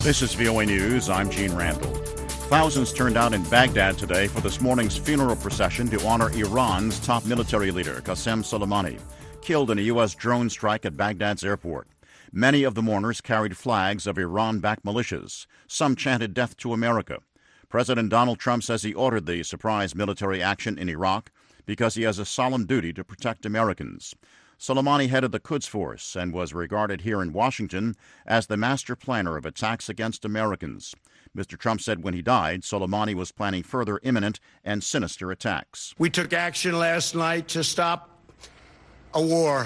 This is VOA News. I'm Gene Randall. Thousands turned out in Baghdad today for this morning's funeral procession to honor Iran's top military leader, Qasem Soleimani, killed in a U.S. drone strike at Baghdad's airport. Many of the mourners carried flags of Iran-backed militias. Some chanted death to America. President Donald Trump says he ordered the surprise military action in Iraq because he has a solemn duty to protect Americans. Soleimani headed the Quds Force and was regarded here in Washington as the master planner of attacks against Americans. Mr. Trump said when he died, Soleimani was planning further imminent and sinister attacks. We took action last night to stop a war.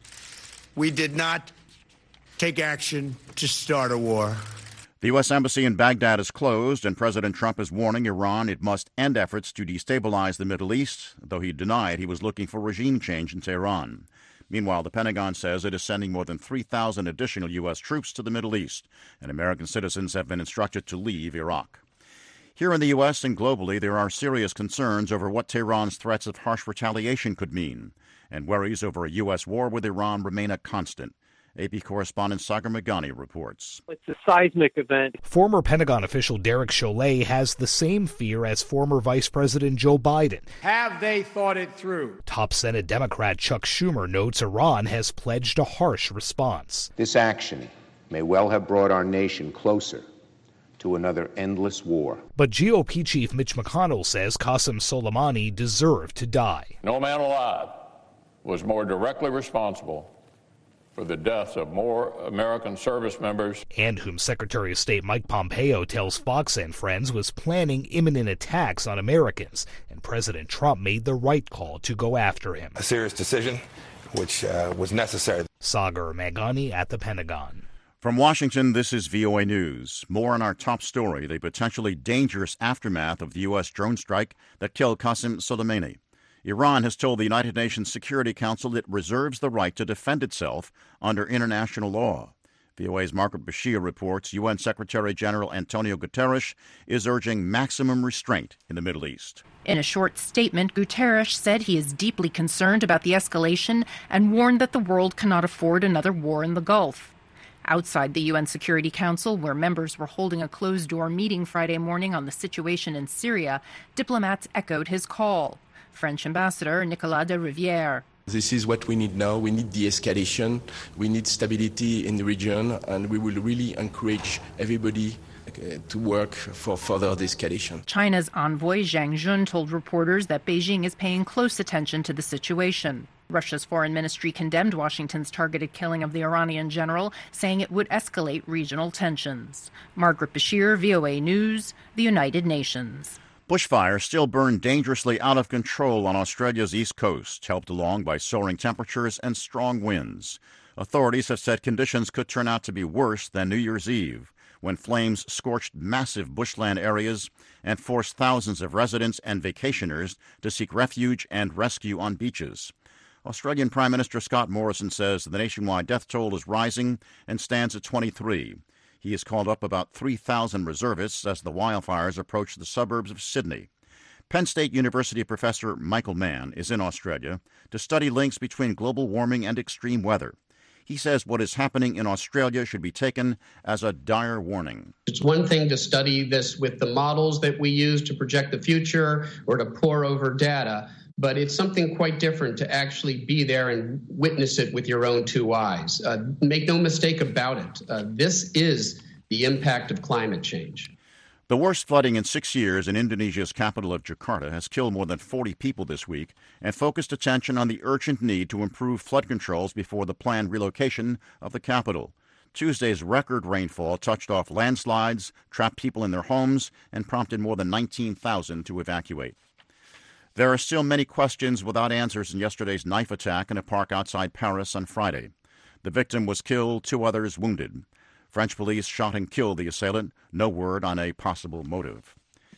We did not take action to start a war. The U.S. Embassy in Baghdad is closed, and President Trump is warning Iran it must end efforts to destabilize the Middle East, though he denied he was looking for regime change in Tehran. Meanwhile, the Pentagon says it is sending more than 3,000 additional U.S. troops to the Middle East, and American citizens have been instructed to leave Iraq. Here in the U.S. and globally, there are serious concerns over what Tehran's threats of harsh retaliation could mean, and worries over a U.S. war with Iran remain a constant. AP correspondent Sagar Meghani reports. It's a seismic event. Former Pentagon official Derek Chollet has the same fear as former Vice President Joe Biden. Have they thought it through? Top Senate Democrat Chuck Schumer notes Iran has pledged a harsh response. This action may well have brought our nation closer to another endless war. But GOP Chief Mitch McConnell says Qasem Soleimani deserved to die. No man alive was more directly responsible for the deaths of more American service members. And whom Secretary of State Mike Pompeo tells Fox and Friends was planning imminent attacks on Americans. And President Trump made the right call to go after him. A serious decision, which was necessary. Sagar Meghani at the Pentagon. From Washington, this is VOA News. More on our top story, the potentially dangerous aftermath of the U.S. drone strike that killed Qasem Soleimani. Iran has told the United Nations Security Council it reserves the right to defend itself under international law. VOA's Margaret Bashir reports UN Secretary General Antonio Guterres is urging maximum restraint in the Middle East. In a short statement, Guterres said he is deeply concerned about the escalation and warned that the world cannot afford another war in the Gulf. Outside the UN Security Council, where members were holding a closed-door meeting Friday morning on the situation in Syria, diplomats echoed his call. French Ambassador Nicolas de Rivière. This is what we need now. We need de-escalation. We need stability in the region, and we will really encourage everybody to work for further de-escalation. China's envoy Zhang Jun told reporters that Beijing is paying close attention to the situation. Russia's foreign ministry condemned Washington's targeted killing of the Iranian general, saying it would escalate regional tensions. Margaret Bashir, VOA News, the United Nations. Bushfires still burn dangerously out of control on Australia's east coast, helped along by soaring temperatures and strong winds. Authorities have said conditions could turn out to be worse than New Year's Eve, when flames scorched massive bushland areas and forced thousands of residents and vacationers to seek refuge and rescue on beaches. Australian Prime Minister Scott Morrison says the nationwide death toll is rising and stands at 23. He has called up about 3,000 reservists as the wildfires approach the suburbs of Sydney. Penn State University professor Michael Mann is in Australia to study links between global warming and extreme weather. He says what is happening in Australia should be taken as a dire warning. It's one thing to study this with the models that we use to project the future or to pore over data, but it's something quite different to actually be there and witness it with your own two eyes. Make no mistake about it. This is the impact of climate change. The worst flooding in 6 years in Indonesia's capital of Jakarta has killed more than 40 people this week and focused attention on the urgent need to improve flood controls before the planned relocation of the capital. Tuesday's record rainfall touched off landslides, trapped people in their homes, and prompted more than 19,000 to evacuate. There are still many questions without answers in yesterday's knife attack in a park outside Paris on Friday. The victim was killed, 2 others wounded. French police shot and killed the assailant. No word on a possible motive.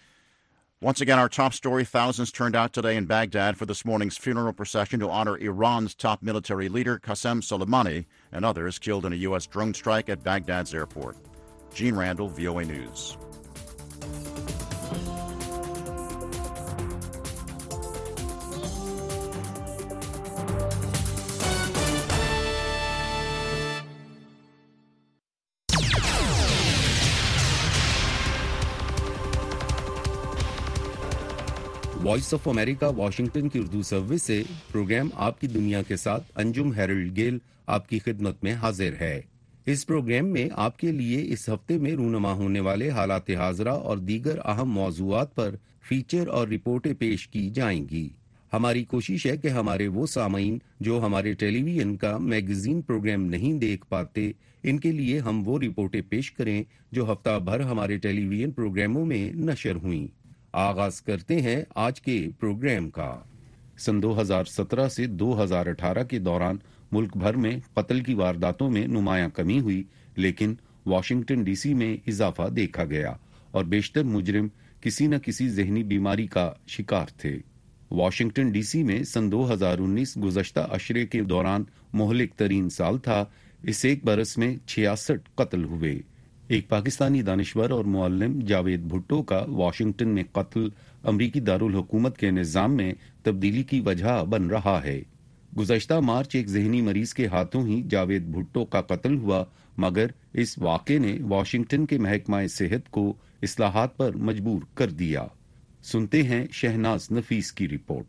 Once again, our top story, thousands turned out today in Baghdad for this morning's funeral procession to honor Iran's top military leader, Qasem Soleimani, and others killed in a U.S. drone strike at Baghdad's airport. Gene Randall, VOA News. Voice of America Washington کی Urdu service سے programme آپ کی دنیا کے ساتھ انجم Herald گیل آپ کی خدمت میں حاضر ہے۔ اس پروگرام میں آپ کے لیے اس ہفتے میں رونما ہونے والے حالات حاضرہ اور دیگر اہم موضوعات پر فیچر اور رپورٹیں پیش کی جائیں گی۔ ہماری کوشش ہے کہ ہمارے وہ سامعین جو ہمارے ٹیلی ویژن کا میگزین پروگرام نہیں دیکھ پاتے، ان کے لیے ہم وہ رپورٹیں پیش کریں جو ہفتہ بھر ہمارے ٹیلی ویژن پروگراموں میں نشر ہوئیں۔ آغاز کرتے ہیں آج کے پروگرام کا۔ سن 2017 سے 2018 کے دوران ملک بھر میں قتل کی وارداتوں میں نمایاں کمی ہوئی، لیکن واشنگٹن ڈی سی میں اضافہ دیکھا گیا اور بیشتر مجرم کسی نہ کسی ذہنی بیماری کا شکار تھے۔ واشنگٹن ڈی سی میں سن 2019 گزشتہ عشرے کے دوران مہلک ترین سال تھا۔ اس ایک برس میں 66 قتل ہوئے۔ ایک پاکستانی دانشور اور معلم جاوید بھٹو کا واشنگٹن میں قتل امریکی دارالحکومت کے نظام میں تبدیلی کی وجہ بن رہا ہے۔ گزشتہ مارچ ایک ذہنی مریض کے ہاتھوں ہی جاوید بھٹو کا قتل ہوا، مگر اس واقعے نے واشنگٹن کے محکمہ صحت کو اصلاحات پر مجبور کر دیا۔ سنتے ہیں شہناز نفیس کی رپورٹ۔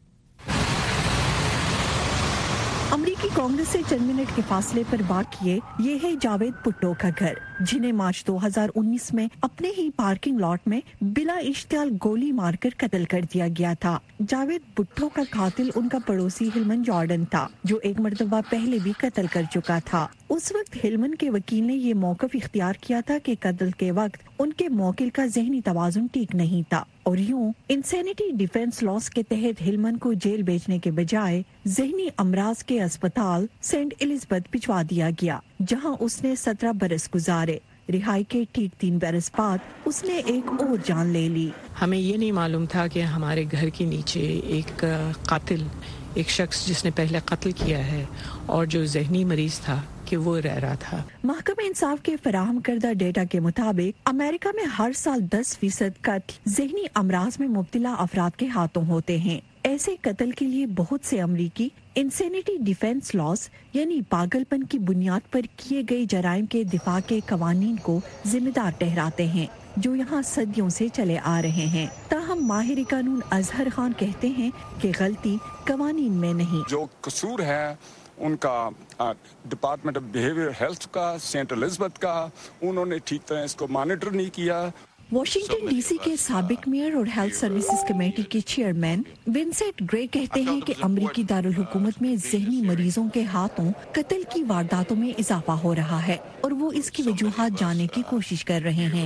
امریکی کانگریس سے چند منٹ کے فاصلے پر واقع یہ ہے جاوید بھٹو کا گھر، جنہیں مارچ 2019 میں اپنے ہی پارکنگ لاٹ میں بلا اشتعال گولی مار کر قتل کر دیا گیا تھا۔ جاوید بھٹو کا قاتل ان کا پڑوسی ہلمن جارڈن تھا، جو ایک مرتبہ پہلے بھی قتل کر چکا تھا۔ اس وقت ہلمن کے وکیل نے یہ موقف اختیار کیا تھا کہ قتل کے وقت ان کے موکل کا ذہنی توازن ٹھیک نہیں تھا، اور یوں انسینٹی ڈیفنس لاس کے تحت ہلمن کو جیل بھیجنے کے بجائے ذہنی امراض کے اسپتال سینٹ الزبتھ بھجوا دیا گیا، جہاں اس نے 17 برس گزارے۔ رہائی کے ٹھیک 3 برس بعد اس نے ایک اور جان لے لی۔ ہمیں یہ نہیں معلوم تھا کہ ہمارے گھر کے نیچے ایک قاتل، ایک شخص جس نے پہلے قتل کیا ہے اور جو ذہنی مریض تھا، کہ وہ رہ رہا تھا۔ محکمہ انصاف کے فراہم کردہ ڈیٹا کے مطابق امریکہ میں ہر سال 10% قتل ذہنی امراض میں مبتلا افراد کے ہاتھوں ہوتے ہیں۔ ایسے قتل کے لیے بہت سے امریکی انسینٹی ڈیفنس لاس یعنی پاگل پن کی بنیاد پر کیے گئے جرائم کے دفاع کے قوانین کو ذمہ دار ٹھہراتے ہیں، جو یہاں صدیوں سے چلے آ رہے ہیں۔ تاہم ماہر قانون اظہر خان کہتے ہیں کہ غلطی قوانین میں نہیں، جو قصور ہے ان کا ڈپارٹمنٹ آف بیہیویئر ہیلتھ کا، سینٹ الزبتھ کا، انہوں نے ٹھیک طرح اس کو مانیٹر نہیں کیا۔ واشنگٹن ڈی سی کے سابق میئر اور ہیلتھ سروسز کمیٹی کے چیئرمین ونسنٹ گرے کہتے ہیں کہ امریکی دارالحکومت میں ذہنی مریضوں کے ہاتھوں قتل کی وارداتوں میں اضافہ ہو رہا ہے، اور وہ اس کی وجوہات جاننے کی کوشش کر رہے ہیں۔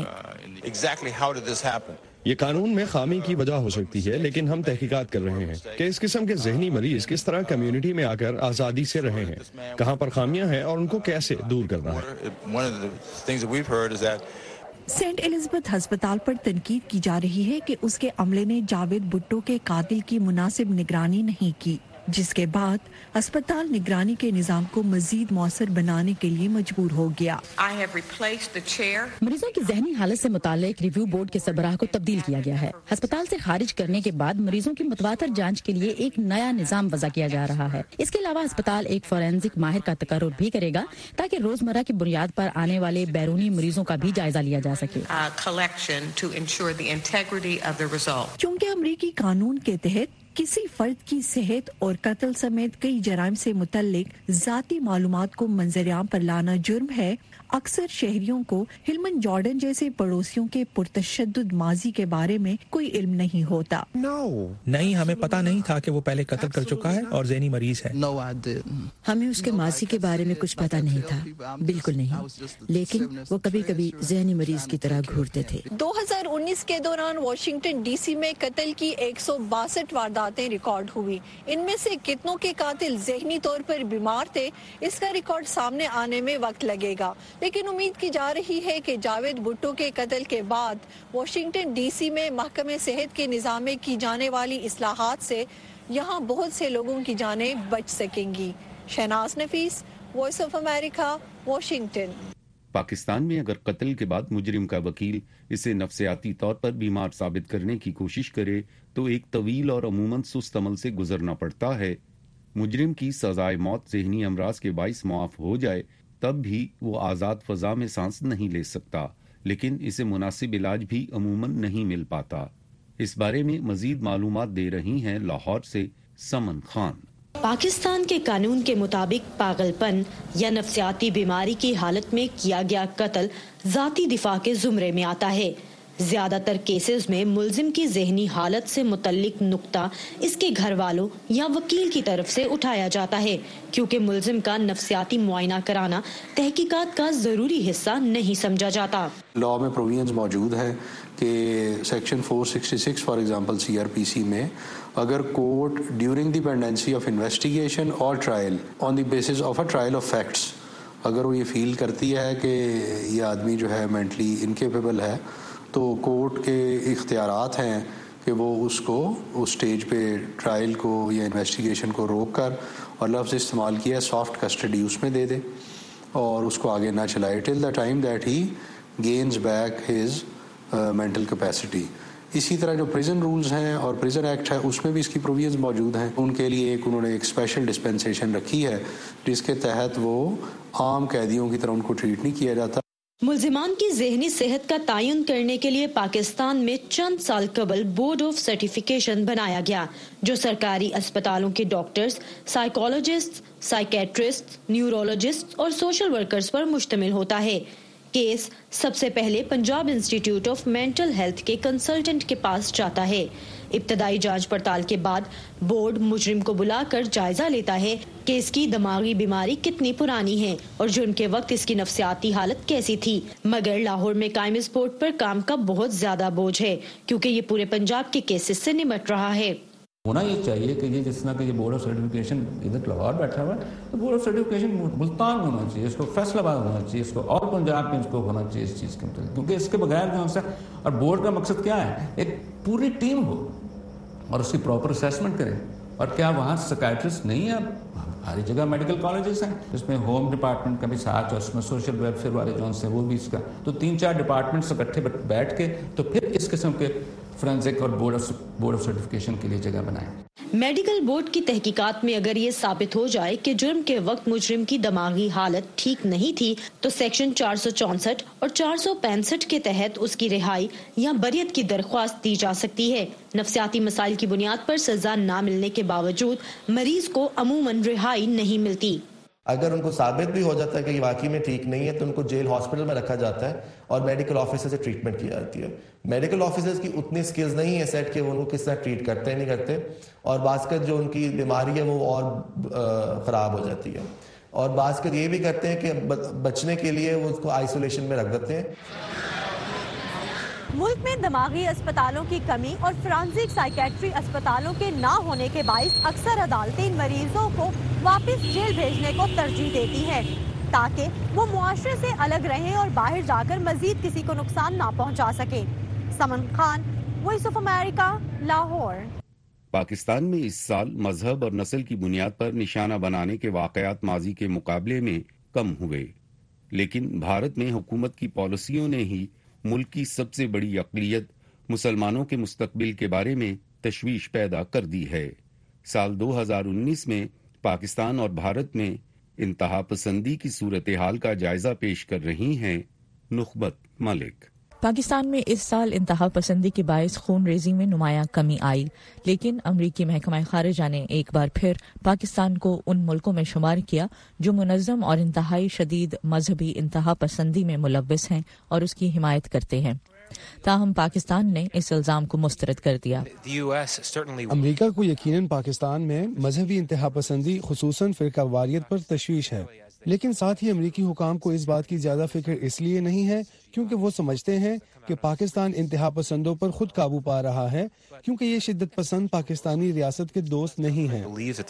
یہ قانون میں خامی کی وجہ ہو سکتی ہے، لیکن ہم تحقیقات کر رہے ہیں کہ اس قسم کے ذہنی مریض کس طرح کمیونٹی میں آ کر آزادی سے رہے ہیں، کہاں پر خامیاں ہیں اور ان کو کیسے دور کرنا ہے۔ سینٹ الزبتھ ہسپتال پر تنقید کی جا رہی ہے کہ اس کے عملے نے جاوید بھٹو کے قاتل کی مناسب نگرانی نہیں کی، جس کے بعد ہسپتال نگرانی کے نظام کو مزید مؤثر بنانے کے لیے مجبور ہو گیا۔ مریضوں کی ذہنی حالت سے متعلق ریویو بورڈ کے سربراہ کو تبدیل کیا گیا ہے۔ ہسپتال سے خارج کرنے کے بعد مریضوں کی متواتر جانچ کے لیے ایک نیا نظام وضع کیا جا رہا ہے۔ اس کے علاوہ ہسپتال ایک فورینزک ماہر کا تقرر بھی کرے گا تاکہ روزمرہ کی بنیاد پر آنے والے بیرونی مریضوں کا بھی جائزہ لیا جا سکے۔ چونکہ امریکی قانون کے تحت کسی فرد کی صحت اور قتل سمیت کئی جرائم سے متعلق ذاتی معلومات کو منظر عام پر لانا جرم ہے، اکثر شہریوں کو ہلمن جارڈن جیسے پڑوسیوں کے پرتشدد ماضی کے بارے میں کوئی علم نہیں ہوتا۔ نہیں، ہمیں پتہ نہیں تھا کہ وہ پہلے قتل کر چکا ہے اور ذہنی مریض ہے۔ ہمیں اس کے ماضی کے بارے میں کچھ پتہ نہیں تھا، بالکل نہیں، لیکن وہ کبھی کبھی ذہنی مریض کی طرح گھورتے تھے۔ 2019 کے دوران واشنگٹن ڈی سی میں قتل کی 162 وارداتیں ریکارڈ ہوئی۔ ان میں سے کتنوں کے قاتل ذہنی طور پر بیمار تھے، اس کا ریکارڈ سامنے آنے میں وقت لگے گا، لیکن امید کی جا رہی ہے کہ جاوید بھٹو کے قتل کے بعد واشنگٹن ڈی سی میں محکمہ صحت کے نظام میں کی جانے والی اصلاحات سے یہاں بہت سے لوگوں کی جانیں بچ سکیں گی۔ Shahnaz Nafees, voice of America, Washington. Pakistan میں اگر قتل کے بعد مجرم کا وکیل اسے نفسیاتی طور پر بیمار ثابت کرنے کی کوشش کرے تو ایک طویل اور عموماً سست عمل سے گزرنا پڑتا ہے۔ مجرم کی سزائے موت ذہنی امراض کے باعث معاف ہو جائے تب بھی وہ آزاد فضا میں سانس نہیں لے سکتا، لیکن اسے مناسب علاج بھی عموماً نہیں مل پاتا۔ اس بارے میں مزید معلومات دے رہی ہیں لاہور سے سمن خان۔ پاکستان کے قانون کے مطابق پاگل پن یا نفسیاتی بیماری کی حالت میں کیا گیا قتل ذاتی دفاع کے زمرے میں آتا ہے۔ زیادہ تر کیسز میں ملزم کی ذہنی حالت سے متعلق نقطہ اس کے گھر والوں یا وکیل کی طرف سے اٹھایا جاتا ہے، کیونکہ ملزم کا نفسیاتی معائنہ کرانا تحقیقات کا ضروری حصہ نہیں سمجھا جاتا۔ لاء میں پروویژنز موجود ہیں کہ سیکشن 466 فار ایگزامپل CRPC میں اگر court during the pendency of investigation اور trial on the basis of a trial of facts اگر وہ یہ فیل کرتی ہے کہ یہ آدمی جو ہے مینٹلی انکیپیبل ہے، تو کورٹ کے اختیارات ہیں کہ وہ اس کو اس سٹیج پہ ٹرائل کو یا انویسٹیگیشن کو روک کر، اور لفظ استعمال کیا سافٹ کسٹڈی، اس میں دے دے اور اس کو آگے نہ چلائے till the time that he gains back his mental capacity. اسی طرح جو پریزن رولز ہیں اور پریزن ایکٹ ہے اس میں بھی اس کی پروویژنز موجود ہیں۔ ان کے لیے انہوں نے ایک اسپیشل ڈسپینسیشن رکھی ہے جس کے تحت وہ عام قیدیوں کی طرح ان کو ٹریٹ نہیں کیا جاتا۔ ملزمان کی ذہنی صحت کا تعین کرنے کے لیے پاکستان میں چند سال قبل بورڈ آف سرٹیفکیشن بنایا گیا، جو سرکاری اسپتالوں کے ڈاکٹرز، سائیکالوجسٹ، سائیکیٹرسٹ، نیورولوجسٹ اور سوشل ورکرز پر مشتمل ہوتا ہے۔ کیس سب سے پہلے Punjab institute of mental health کے کنسلٹنٹ کے پاس جاتا ہے۔ ابتدائی جانچ پڑتال کے بعد بورڈ مجرم کو بلا کر جائزہ لیتا ہے کہ اس کی دماغی بیماری کتنی پرانی ہے اور جرم کے وقت اس کی نفسیاتی حالت کیسی تھی۔ مگر لاہور میں قائم اس بورڈ پر کام کا بہت زیادہ بوجھ ہے، کیونکہ یہ پورے پنجاب کے کیسز سے نمٹ رہا ہے۔ ہونا یہ چاہیے کہ یہ جس طرح کہ یہ بورڈ آف سرٹیفکیشن ادھر لاہور بیٹھا ہوا ہے، تو بورڈ آف سرٹیفکیشن ملتان ہونا چاہیے، اس کو فیصلہ آباد ہونا چاہیے، اس کو اور پنجاب میں اس کو ہونا چاہیے اس چیز کے متعلق، کیونکہ اس کے بغیر جو ہے اور بورڈ کا مقصد کیا ہے، ایک پوری ٹیم ہو اور اس کی پراپر اسیسمنٹ کریں۔ اور کیا وہاں سائیکیٹرسٹ نہیں ہے؟ ہر جگہ میڈیکل کالجز ہیں، اس میں ہوم ڈپارٹمنٹ کا بھی ساتھ اور اس میں سوشل ویلفیئر والے جو ہیں وہ بھی اس کا، تو 3-4 ڈپارٹمنٹس اکٹھے بیٹھ کے تو پھر اس قسم کے فورینزک اور بورڈ آف سرٹیفکیشن کے لیے جگہ بنائیں۔ میڈیکل بورڈ کی تحقیقات میں اگر یہ ثابت ہو جائے کہ جرم کے وقت مجرم کی دماغی حالت ٹھیک نہیں تھی، تو سیکشن 464 اور 465 کے تحت اس کی رہائی یا بریت کی درخواست دی جا سکتی ہے۔ نفسیاتی مسائل کی بنیاد پر سزا نہ ملنے کے باوجود مریض کو عموماً رہائی نہیں ملتی۔ اگر ان کو ثابت بھی ہو جاتا ہے کہ یہ واقعی میں ٹھیک نہیں ہے تو ان کو جیل ہاسپٹل میں رکھا جاتا ہے اور میڈیکل آفیسر سے ٹریٹمنٹ کی جاتی ہے۔ میڈیکل آفیسرز کی اتنی سکلز نہیں ہے سیٹ کہ وہ ان کو کس طرح ٹریٹ کرتے ہیں نہیں کرتے، اور بعض کا جو ان کی بیماری ہے وہ اور خراب ہو جاتی ہے، اور بعض کا یہ بھی کرتے ہیں کہ بچنے کے لیے وہ اس کو آئسولیشن میں رکھ دیتے ہیں۔ ملک میں دماغی اسپتالوں کی کمی اور فرانزک سائیکیٹری اسپتالوں کے نہ ہونے کے باعث اکثر عدالتیں ان مریضوں کو واپس جیل بھیجنے کو ترجیح دیتی ہیں تاکہ وہ معاشرے سے الگ رہیں اور باہر جا کر مزید کسی کو نقصان نہ پہنچا سکیں۔ Saman Khan, voice of America, Lahore. Pakistan میں اس سال مذہب اور نسل کی بنیاد پر نشانہ بنانے کے واقعات ماضی کے مقابلے میں کم ہوئے، لیکن بھارت میں حکومت کی پالیسیوں نے ہی ملک کی سب سے بڑی اقلیت مسلمانوں کے مستقبل کے بارے میں تشویش پیدا کر دی ہے۔ سال 2019 میں پاکستان اور بھارت میں انتہا پسندی کی صورتحال کا جائزہ پیش کر رہی ہیں نخبت ملک۔ پاکستان میں اس سال انتہا پسندی کے باعث خون ریزی میں نمایاں کمی آئی، لیکن امریکی محکمہ خارجہ نے ایک بار پھر پاکستان کو ان ملکوں میں شمار کیا جو منظم اور انتہائی شدید مذہبی انتہا پسندی میں ملوث ہیں اور اس کی حمایت کرتے ہیں۔ تاہم پاکستان نے اس الزام کو مسترد کر دیا۔ امریکہ کو یقیناً پاکستان میں مذہبی انتہا پسندی خصوصاً فرقہ واریت پر تشویش ہے، لیکن ساتھ ہی امریکی حکام کو اس بات کی زیادہ فکر اس لیے نہیں ہے کیونکہ وہ سمجھتے ہیں کہ پاکستان انتہا پسندوں پر خود قابو پا رہا ہے، کیونکہ یہ شدت پسند پاکستانی ریاست کے دوست نہیں ہیں۔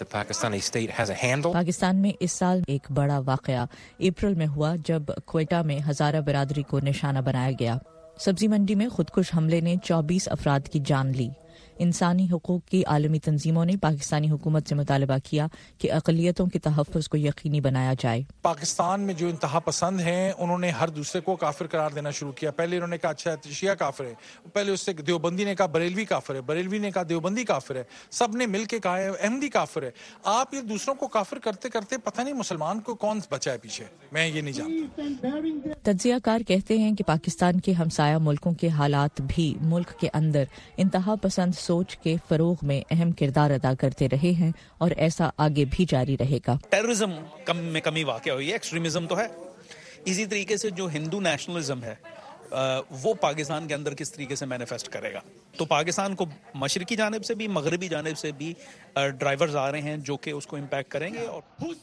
پاکستان میں اس سال ایک بڑا واقعہ اپریل میں ہوا جب کوئٹہ میں ہزارہ برادری کو نشانہ بنایا گیا۔ سبزی منڈی میں خودکش حملے نے 24 افراد کی جان لی۔ इंसानी हकूक़ की आलमी तंजीमों ने पाकिस्तानी हुकूमत से मुतालबा किया कि अक़लियतों के तहफ़्फ़ुज़ को यकीनी बनाया जाए। पाकिस्तान में जो इंतहा पसंद हैं उन्होंने हर दूसरे को काफिर करार देना शुरू किया। पहले उन्होंने कहा अच्छा शिया काफिर है, पहले उससे देवबंदी ने कहा बरेलवी काफिर है, बरेलवी ने कहा देवबंदी काफिर है, सब ने मिल के कहा है अहमदी काफिर है। आप ये दूसरों को काफिर करते करते पता नहीं मुसलमान को कौन बचा है पीछे, मैं ये नहीं जानता। तज्ज़ियाकार कहते हैं कि पाकिस्तान के हमसाया मुल्कों के हालात भी मुल्क के अंदर इंतहा पसंद सोच के फरोग में अहम किरदार अदा करते रहे हैं और ऐसा आगे भी जारी रहेगा। टेररिज्म में कमी वाक़या हुई है, एक्सट्रीमिज्म तो है। इसी तरीके से जो हिंदू नेशनलिज्म है वो पाकिस्तान के अंदर किस तरीके से मैनिफेस्ट करेगा। तो पाकिस्तान को मशरकी जानिब से भी मगरबी जानिब से भी ड्राइवर्स आ रहे हैं जो कि उसको इम्पैक्ट करेंगे। और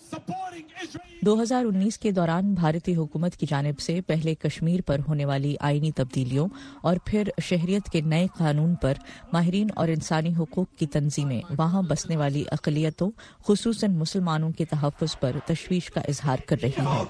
2019 के दौरान भारतीय हुकूमत की जानिब से पहले कश्मीर पर होने वाली आईनी तब्दीलियों और फिर शहरियत के नए कानून पर माहिरीन और इंसानी हुकूक की तंजीमें वहाँ बसने वाली अक़लियतों खुसूसन मुसलमानों के तहफ़्फ़ुज़ पर तशवीश का इजहार कर रही हैं।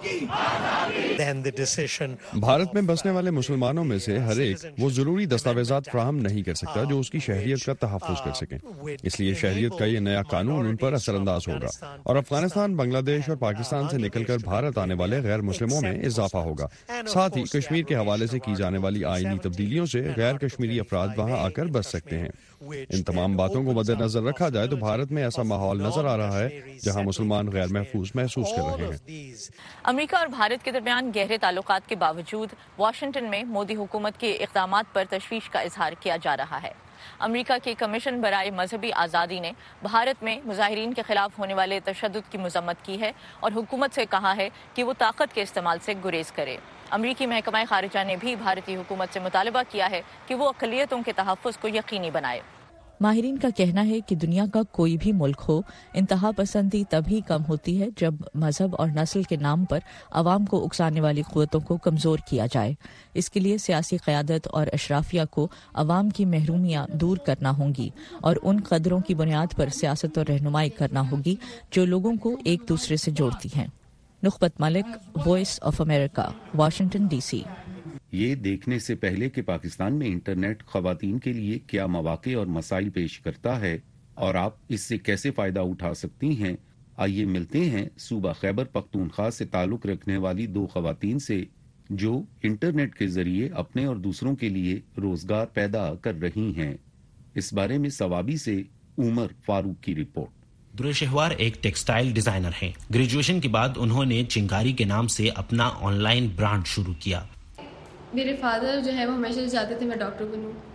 भारत में बसने वाले मुसलमानों में से हर एक वो जरूरी दस्तावेजात फ्राहम नहीं कर सकता जो उसकी शहरियत का तहफ़्फ़ुज़ कर सकें। इसलिए शहरियत का ये नया कानून उन पर असरअंदाज होगा और अफगानिस्तान, बांग्लादेश और पाकिस्तान से निकलकर भारत आने वाले गैर मुस्लिमों में इजाफा होगा। साथ ही कश्मीर के हवाले से की जाने वाली आईनी तब्दीलियों से गैर कश्मीरी अफराद वहाँ आकर बस सकते हैं। इन तमाम बातों को मद्देनजर रखा जाए तो भारत में ऐसा माहौल नजर आ रहा है जहाँ मुसलमान गैर महफूज महसूस कर रहे हैं। अमेरिका और भारत के दरमियान गहरे ताल्लुकात के बावजूद वाशिंगटन में मोदी हुकूमत के इक़दामात पर तशवीश का इजहार किया जा रहा है। अमेरिका के कमीशन बराए मजहबी आज़ादी ने भारत में मुजाहिरीन के खिलाफ होने वाले तशद्दुद की मजम्मत की है और हुकूमत से कहा है कि वो ताकत के इस्तेमाल से गुरेज करे। अमरीकी महकमा खारिजा ने भी भारतीय हुकूमत से मुतालबा किया है कि वो अक़लियतों के तहफ़्फ़ुज़ को यकीनी बनाए। माहिरीन का कहना है कि दुनिया का कोई भी मुल्क हो, इंतहा पसंदी तभी कम होती है जब मजहब और नस्ल के नाम पर अवाम को उकसाने वाली क़ुव्वतों को कमज़ोर किया जाए। इसके लिए सियासी क़यादत और अशराफिया को अवाम की महरूमियाँ दूर करना होंगी और उन कदरों की बुनियाद पर सियासत और रहनुमाई करना होगी जो लोगों को एक दूसरे से जोड़ती हैं। Nukhbat Malik, voice of America, Washington DC। ये देखने से पहले कि पाकिस्तान में इंटरनेट ख़वातीन के लिए क्या मौक़े और मसाइल पेश करता है और आप इससे कैसे फ़ायदा उठा सकती हैं, आइए मिलते हैं सूबा खैबर पख्तूनख्वा से ताल्लुक़ रखने वाली दो ख़वातीन से जो इंटरनेट के ज़रिए अपने और दूसरों के लिए रोज़गार पैदा कर रही हैं। इस बारे में सवाबी से उमर फारूक की रिपोर्ट। दुरेशहवार एक टेक्सटाइल डिज़ाइनर हैं। ग्रेजुएशन के बाद उन्होंने चिंगारी के नाम से अपना ऑनलाइन ब्रांड शुरू किया। मेरे फादर जो है वो हमेशा चाहते थे मैं डॉक्टर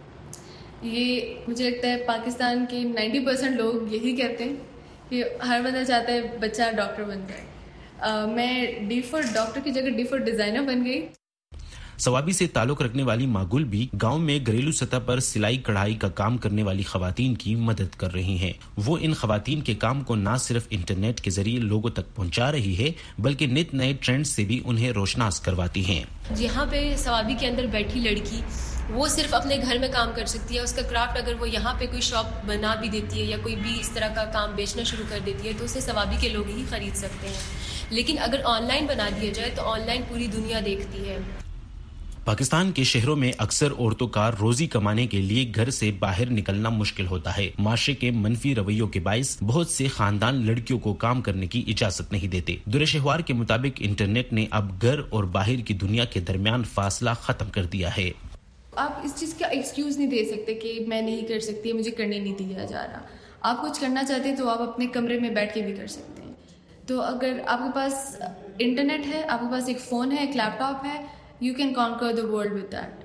बनूं। ये मुझे लगता है पाकिस्तान के 90% लोग यही कहते हैं कि हर बंदा चाहता है बच्चा डॉक्टर बन जाए। मैं D4 डॉक्टर की जगह D4 डिज़ाइनर बन गई। सवाबी से ताल्लुक रखने वाली मागुल भी गांव में घरेलू सतह पर सिलाई कढ़ाई का काम करने वाली खवातीन की मदद कर रही हैं। वो इन खवातीन के काम को न सिर्फ इंटरनेट के जरिए लोगों तक पहुंचा रही है बल्कि नित नए ट्रेंड्स से भी उन्हें रोशनास करवाती हैं। यहाँ पे सवाबी के अंदर बैठी लड़की वो सिर्फ अपने घर में काम कर सकती है। उसका क्राफ्ट अगर वो यहाँ पे कोई शॉप बना भी देती है या कोई भी इस तरह का काम बेचना शुरू कर देती है तो उसे सवाबी के लोग ही खरीद सकते हैं। लेकिन अगर ऑनलाइन बना दिया जाए तो ऑनलाइन पूरी दुनिया देखती है। पाकिस्तान के शहरों में अक्सर औरतों का रोजी कमाने के लिए घर से बाहर निकलना मुश्किल होता है। माशरे के मनफी रवैयों के बाइस बहुत से खानदान लड़कियों को काम करने की इजाजत नहीं देते। दुरेशहवार के मुताबिक इंटरनेट ने अब घर और बाहर की दुनिया के दरमियान फासला खत्म कर दिया है। आप इस चीज का एक्सक्यूज नहीं दे सकते कि मैं नहीं कर सकती, मुझे करने नहीं दिया जा रहा। आप कुछ करना चाहते हैं तो आप अपने कमरे में बैठ के भी कर सकते हैं। तो अगर आपके पास इंटरनेट है, आपके पास एक फोन है, एक लैपटॉप है, You can conquer the world with that.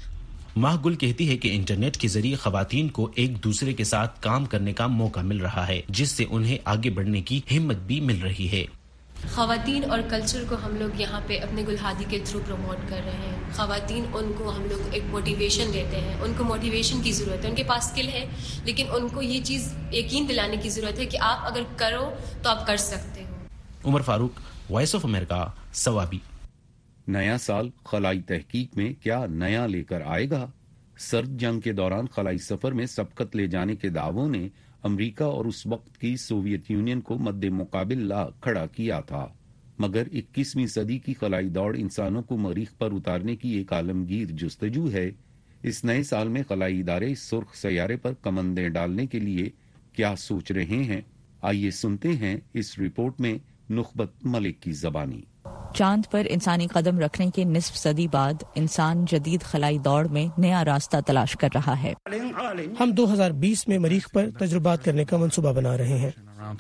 महगुल कहती है कि इंटरनेट के जरिए खवातीन को एक दूसरे के साथ काम करने का मौका मिल रहा है जिससे उन्हें आगे बढ़ने की हिम्मत भी मिल रही है। खवातीन और कल्चर को हम लोग यहाँ पे अपने गुलहादी के थ्रू प्रमोट कर रहे हैं। खवातीन उनको हम लोग एक मोटिवेशन देते हैं। उनको मोटिवेशन की ज़रूरत है। उनके पास स्किल है लेकिन उनको ये चीज़ यकीन दिलाने की ज़रूरत है कि आप अगर करो तो आप कर सकते हो। Umar Farooq, voice of America, Swabi. नया साल खलाई तहकीक में क्या नया लेकर आएगा? सर्द जंग के दौरान खलाई सफर में सबकत ले जाने के दावों ने अमेरिका और उस वक्त की सोवियत यूनियन को मद्दे मुकाबिल ला खड़ा किया था। मगर 21वीं सदी की खलाई दौड़ इंसानों को मरीख पर उतारने की एक आलमगीर जुस्तजू है। اس نئے سال میں خلائی ادارے سرخ سیارے پر کمندیں ڈالنے کے لیے کیا سوچ رہے ہیں؟ آئیے سنتے ہیں اس رپورٹ میں نخبت ملک کی زبانی۔ چاند پر انسانی قدم رکھنے کے نصف صدی بعد انسان جدید خلائی دوڑ میں نیا راستہ تلاش کر رہا ہے۔ ہم 2020 میں مریخ پر تجربات کرنے کا منصوبہ بنا رہے ہیں۔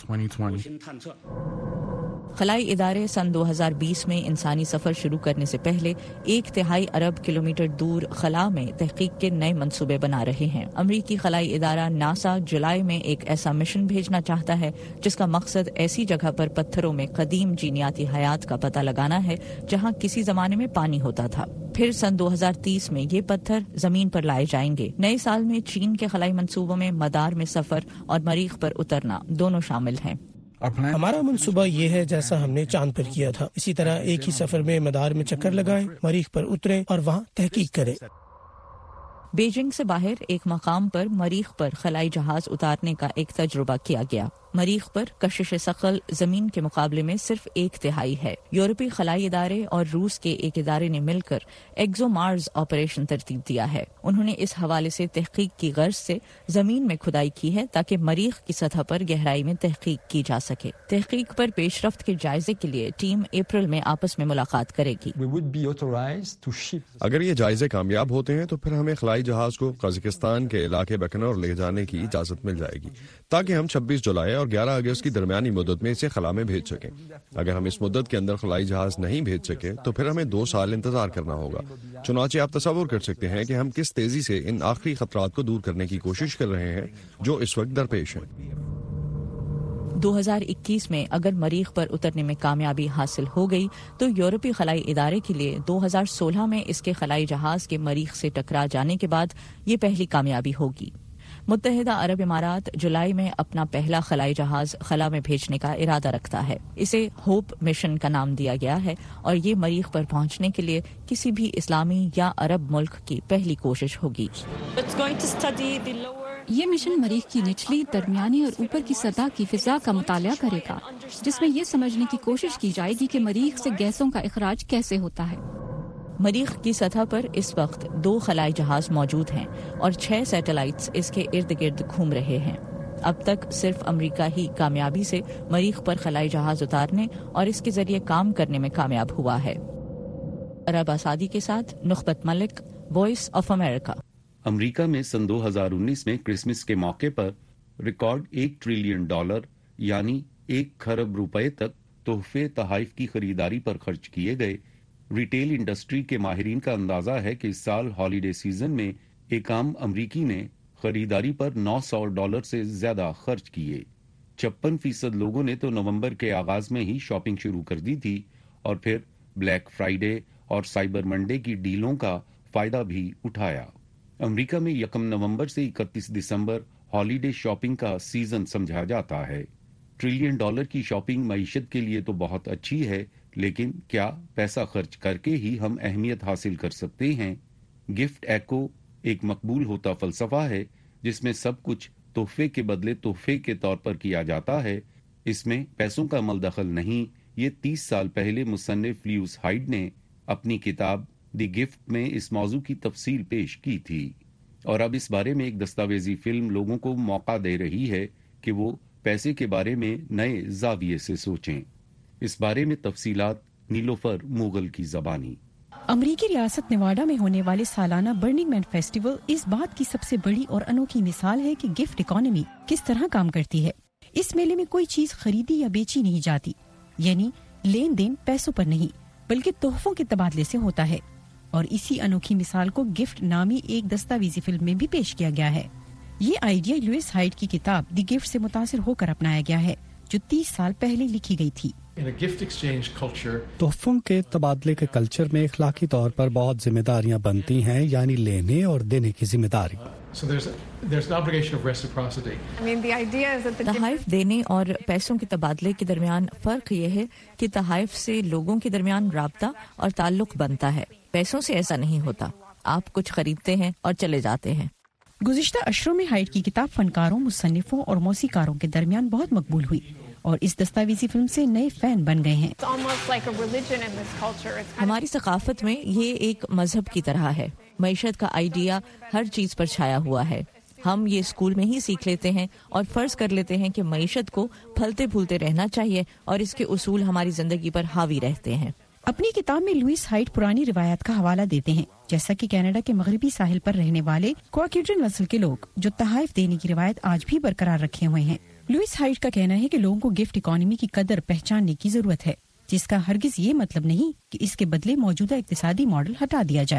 خلائی ادارے سن 2020 میں انسانی سفر شروع کرنے سے پہلے 1/3 ارب کلومیٹر دور خلا میں تحقیق کے نئے منصوبے بنا رہے ہیں۔ امریکی خلائی ادارہ ناسا جولائی میں ایک ایسا مشن بھیجنا چاہتا ہے جس کا مقصد ایسی جگہ پر پتھروں میں قدیم جینیاتی حیات کا پتہ لگانا ہے جہاں کسی زمانے میں پانی ہوتا تھا۔ پھر سن 2030 میں یہ پتھر زمین پر لائے جائیں گے۔ نئے سال میں چین کے خلائی منصوبوں میں مدار میں سفر اور مریخ پر اترنا دونوں شامل ہیں۔ ہمارا منصوبہ یہ ہے جیسا ہم نے چاند پر کیا تھا، اسی طرح ایک ہی سفر میں مدار میں چکر لگائیں، مریخ پر اتریں اور وہاں تحقیق کریں۔ بیجنگ سے باہر ایک مقام پر مریخ پر خلائی جہاز اتارنے کا ایک تجربہ کیا گیا۔ مریخ پر کشش ثقل زمین کے مقابلے میں صرف 1/3 ہے۔ یورپی خلائی ادارے اور روس کے ایک ادارے نے مل کر ایگزو مارس آپریشن ترتیب دیا ہے۔ انہوں نے اس حوالے سے تحقیق کی غرض سے زمین میں کھدائی کی ہے تاکہ مریخ کی سطح پر گہرائی میں تحقیق کی جا سکے۔ تحقیق پر پیش رفت کے جائزے کے لیے ٹیم اپریل میں آپس میں ملاقات کرے گی۔ اگر یہ جائزے کامیاب ہوتے ہیں تو پھر ہمیں خلائی جہاز کو قزاقستان کے علاقے بیکنور لے جانے کی اجازت مل جائے گی تاکہ ہم 26 جولائی اور 11 اگست کی درمیانی مدت میں اسے خلا میں بھیج سکیں۔ اگر ہم اس مدت کے اندر خلائی جہاز نہیں بھیج سکے تو پھر ہمیں 2 سال انتظار کرنا ہوگا۔ چنانچہ آپ تصور کر سکتے ہیں کہ ہم کس تیزی سے ان آخری خطرات کو دور کرنے کی کوشش کر رہے ہیں جو اس وقت درپیش ہیں۔ 2021 میں اگر مریخ پر اترنے میں کامیابی حاصل ہو گئی تو یورپی خلائی ادارے کے لیے 2016 میں اس کے خلائی جہاز کے مریخ سے ٹکرا جانے کے بعد یہ پہلی کامیابی ہوگی۔ متحدہ عرب امارات جولائی میں اپنا پہلا خلائی جہاز خلا میں بھیجنے کا ارادہ رکھتا ہے۔ اسے ہوپ مشن کا نام دیا گیا ہے اور یہ مریخ پر پہنچنے کے لیے کسی بھی اسلامی یا عرب ملک کی پہلی کوشش ہوگی۔ یہ مشن مریخ کی نچلی، درمیانی اور اوپر کی سطح کی فضا کا مطالعہ کرے گا، جس میں یہ سمجھنے کی کوشش کی جائے گی کہ مریخ سے گیسوں کا اخراج کیسے ہوتا ہے۔ مریخ کی سطح پر اس وقت 2 خلائی جہاز موجود ہیں اور 6 سیٹلائٹس اس کے ارد گرد گھوم رہے ہیں۔ اب تک صرف امریکہ ہی کامیابی سے مریخ پر خلائی جہاز اتارنے اور اس کے ذریعے کام کرنے میں کامیاب ہوا ہے۔ عرب آسادی کے ساتھ نخبت ملک، وائس آف امریکہ۔ امریکہ میں سن 2019 میں کرسمس کے موقع پر ریکارڈ $1 ٹریلین یعنی 1 کھرب روپے تک تحفے تحائف کی خریداری پر خرچ کیے گئے۔ ریٹیل انڈسٹری کے ماہرین کا اندازہ ہے کہ اس سال ہالیڈے سیزن میں ایک عام امریکی نے خریداری پر $900 سے زیادہ خرچ کیے۔ 56% لوگوں نے تو نومبر کے آغاز میں ہی شاپنگ شروع کر دی تھی اور پھر بلیک فرائیڈے اور سائبر منڈے کی ڈیلوں کا فائدہ بھی اٹھایا۔ امریکہ میں 1 نومبر سے 31 دسمبر ہالیڈے شاپنگ کا سیزن سمجھا جاتا ہے۔ $1 ٹریلین کی شاپنگ معیشت کے لیے تو بہت اچھی ہے، لیکن کیا پیسہ خرچ کر کے ہی ہم اہمیت حاصل کر سکتے ہیں؟ گفٹ ایکو ایک مقبول ہوتا فلسفہ ہے جس میں سب کچھ تحفے کے بدلے تحفے کے طور پر کیا جاتا ہے۔ اس میں پیسوں کا عمل دخل نہیں۔ یہ 30 سال پہلے مصنف لیوس ہائیڈ نے اپنی کتاب دی گفٹ میں اس موضوع کی تفصیل پیش کی تھی، اور اب اس بارے میں ایک دستاویزی فلم لوگوں کو موقع دے رہی ہے کہ وہ پیسے کے بارے میں نئے زاویے سے سوچیں۔ اس بارے میں تفصیلات نیلوفر موغل کی زبانی۔ امریکی ریاست نیواڈا میں ہونے والے سالانہ برننگ مین فیسٹیول اس بات کی سب سے بڑی اور انوکھی مثال ہے کہ گفٹ اکانومی کس طرح کام کرتی ہے۔ اس میلے میں کوئی چیز خریدی یا بیچی نہیں جاتی، یعنی لین دین پیسوں پر نہیں بلکہ تحفوں کے تبادلے سے ہوتا ہے، اور اسی انوکھی مثال کو گفٹ نامی ایک دستاویزی فلم میں بھی پیش کیا گیا ہے۔ یہ آئیڈیا لوئس ہائیڈ کی کتاب دی گفٹ سے متاثر ہو کر اپنایا گیا ہے، جو 30 سال پہلے لکھی گئی تھی۔ تحفوں کے تبادلے کے کلچر میں اخلاقی طور پر بہت ذمہ داریاں بنتی ہیں، یعنی لینے اور دینے کی ذمہ داری۔ تحائف دینے اور پیسوں کے تبادلے کے درمیان فرق یہ ہے کہ تحائف سے لوگوں کے درمیان رابطہ اور تعلق بنتا ہے، پیسوں سے ایسا نہیں ہوتا۔ آپ کچھ خریدتے ہیں اور چلے جاتے ہیں۔ گزشتہ اشروں میں ہائیڈ کی کتاب فنکاروں، مصنفوں اور موسیقاروں کے درمیان بہت مقبول ہوئی اور اس دستاویزی فلم سے نئے فین بن گئے ہیں۔ ہماری ثقافت میں یہ ایک مذہب کی طرح ہے۔ معیشت کا آئیڈیا ہر چیز پر چھایا ہوا ہے. ہم یہ اسکول میں ہی سیکھ لیتے ہیں اور فرض کر لیتے ہیں کہ معیشت کو پھلتے پھولتے رہنا چاہیے اور اس کے اصول ہماری زندگی پر حاوی رہتے ہیں. اپنی کتاب میں لوئس ہائٹ پرانی روایات کا حوالہ دیتے ہیں، جیسا کہ کینیڈا کے مغربی ساحل پر رہنے والے کوکیڈرن نسل کے لوگ جو تحائف دینے کی روایت آج بھی برقرار رکھے ہوئے ہیں. لوئس ہائٹ کا کہنا ہے کہ لوگوں کو گفٹ اکانومی کی قدر پہچاننے کی ضرورت ہے، جس کا ہرگز یہ مطلب نہیں کہ اس کے بدلے موجودہ اقتصادی ماڈل ہٹا دیا جائے.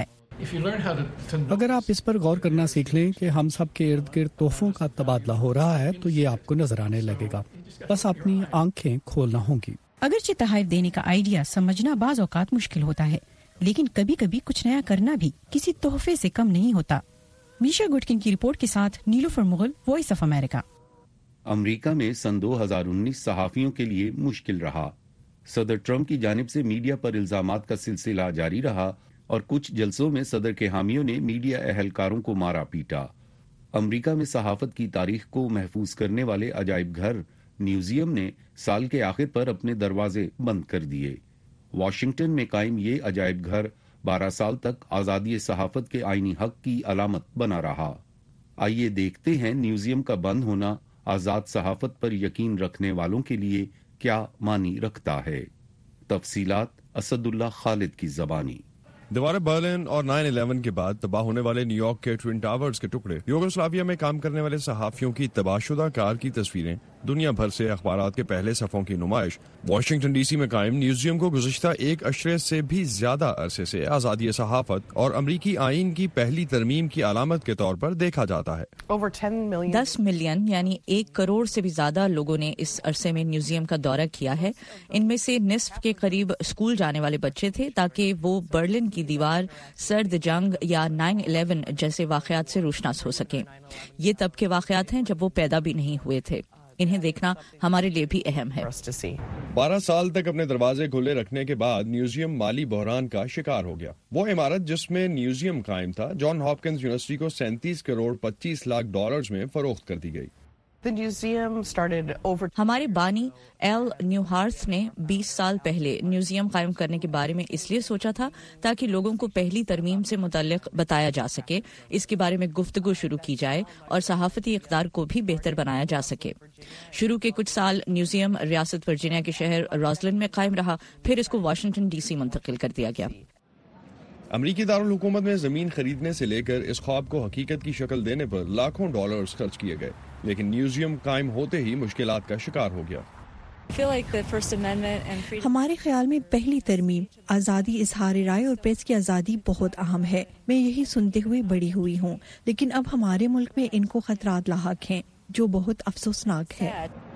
اگر آپ اس پر غور کرنا سیکھ لیں کہ ہم سب کے ارد گرد تحفوں کا تبادلہ ہو رہا ہے تو یہ آپ کو نظر آنے لگے گا. بس اپنی آنکھیں کھولنا ہوں گی. اگرچہ تحائف دینے کا آئیڈیا سمجھنا بعض اوقات مشکل ہوتا ہے، لیکن کبھی کبھی کچھ نیا کرنا بھی کسی تحفے سے کم نہیں ہوتا. میشا گڈکن کی رپورٹ کے ساتھ Nilofar Mughal, voice of America. امریکہ میں سن 2019 صحافیوں کے لیے مشکل رہا. صدر ٹرمپ کی جانب سے میڈیا پر الزامات کا سلسلہ جاری رہا اور کچھ جلسوں میں صدر کے حامیوں نے میڈیا اہلکاروں کو مارا پیٹا. امریکہ میں صحافت کی تاریخ کو محفوظ کرنے والے عجائب گھر میوزیم نے سال کے آخر پر اپنے دروازے بند کر دیے. واشنگٹن میں قائم یہ عجائب گھر 12 سال تک آزادی صحافت کے آئینی حق کی علامت بنا رہا. آئیے دیکھتے ہیں میوزیم کا بند ہونا آزاد صحافت پر یقین رکھنے والوں کے لیے کیا معنی رکھتا ہے. تفصیلات اسد اللہ خالد کی زبانی. دیوار برلن اور 9/11 کے بعد تباہ ہونے والے نیو یارک کے ٹوئن ٹاورز کے ٹکڑے، یوگوسلاویا میں کام کرنے والے صحافیوں کی تباہ شدہ کار کی تصویریں، دنیا بھر سے اخبارات کے پہلے صفحوں کی نمائش. واشنگٹن ڈی سی میں قائم میوزیم کو گزشتہ ایک عشرے سے بھی زیادہ عرصے سے آزادی صحافت اور امریکی آئین کی پہلی ترمیم کی علامت کے طور پر دیکھا جاتا ہے. 10 ملین یعنی 1 کروڑ سے بھی زیادہ لوگوں نے اس عرصے میں میوزیم کا دورہ کیا ہے. ان میں سے نصف کے قریب اسکول جانے والے بچے تھے تاکہ وہ برلن کی دیوار، سرد جنگ یا 9/11 جیسے واقعات سے روشناس ہو سکیں. یہ تب کے واقعات ہیں جب وہ پیدا بھی نہیں ہوئے تھے. انہیں دیکھنا ہمارے لیے بھی اہم ہے. 12 سال تک اپنے دروازے کھلے رکھنے کے بعد میوزیم مالی بحران کا شکار ہو گیا. وہ عمارت جس میں میوزیم قائم تھا جان ہاپکنز یونیورسٹی کو 37 کروڑ 25 لاکھ ڈالرز میں فروخت کر دی گئی. ہمارے بانی ایل نیوہارتھ نے 20 سال پہلے میوزیم قائم کرنے کے بارے میں اس لیے سوچا تھا تاکہ لوگوں کو پہلی ترمیم سے متعلق بتایا جا سکے، اس کے بارے میں گفتگو شروع کی جائے اور صحافتی اقدار کو بھی بہتر بنایا جا سکے. شروع کے کچھ سال میوزیم ریاست ورجینیا کے شہر روزلینڈ میں قائم رہا، پھر اس کو واشنگٹن ڈی سی منتقل کر دیا گیا. امریکی دارالحکومت میں زمین خریدنے سے لے کر اس خواب کو حقیقت کی شکل دینے پر لاکھوں ڈالرز خرچ کیے گئے، لیکن میوزیم قائم ہوتے ہی مشکلات کا شکار ہو گیا. ہمارے خیال میں پہلی ترمیم، آزادی اظہار رائے اور پریس کی آزادی بہت اہم ہے. میں یہی سنتے ہوئے بڑی ہوئی ہوں، لیکن اب ہمارے ملک میں ان کو خطرات لاحق ہیں جو بہت افسوسناک ہے.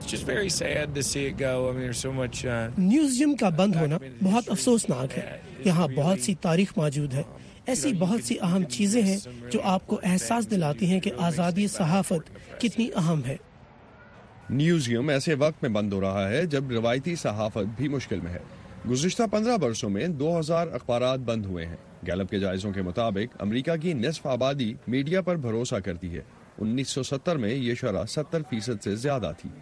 میوزیم کا بند ہونا بہت افسوسناک ہے. یہاں بہت سی تاریخ موجود ہے، ایسی بہت سی اہم چیزیں ہیں جو آپ کو احساس دلاتی ہیں کہ آزادی صحافت کتنی اہم ہے. میوزیم ایسے وقت میں بند ہو رہا ہے جب روایتی صحافت بھی مشکل میں ہے. گزشتہ 15 برسوں میں 2000 اخبارات بند ہوئے ہیں. گیلپ کے جائزوں کے مطابق امریکہ کی نصف آبادی میڈیا پر بھروسہ کرتی ہے. 1970 میں یہ شرح 70% سے زیادہ تھی.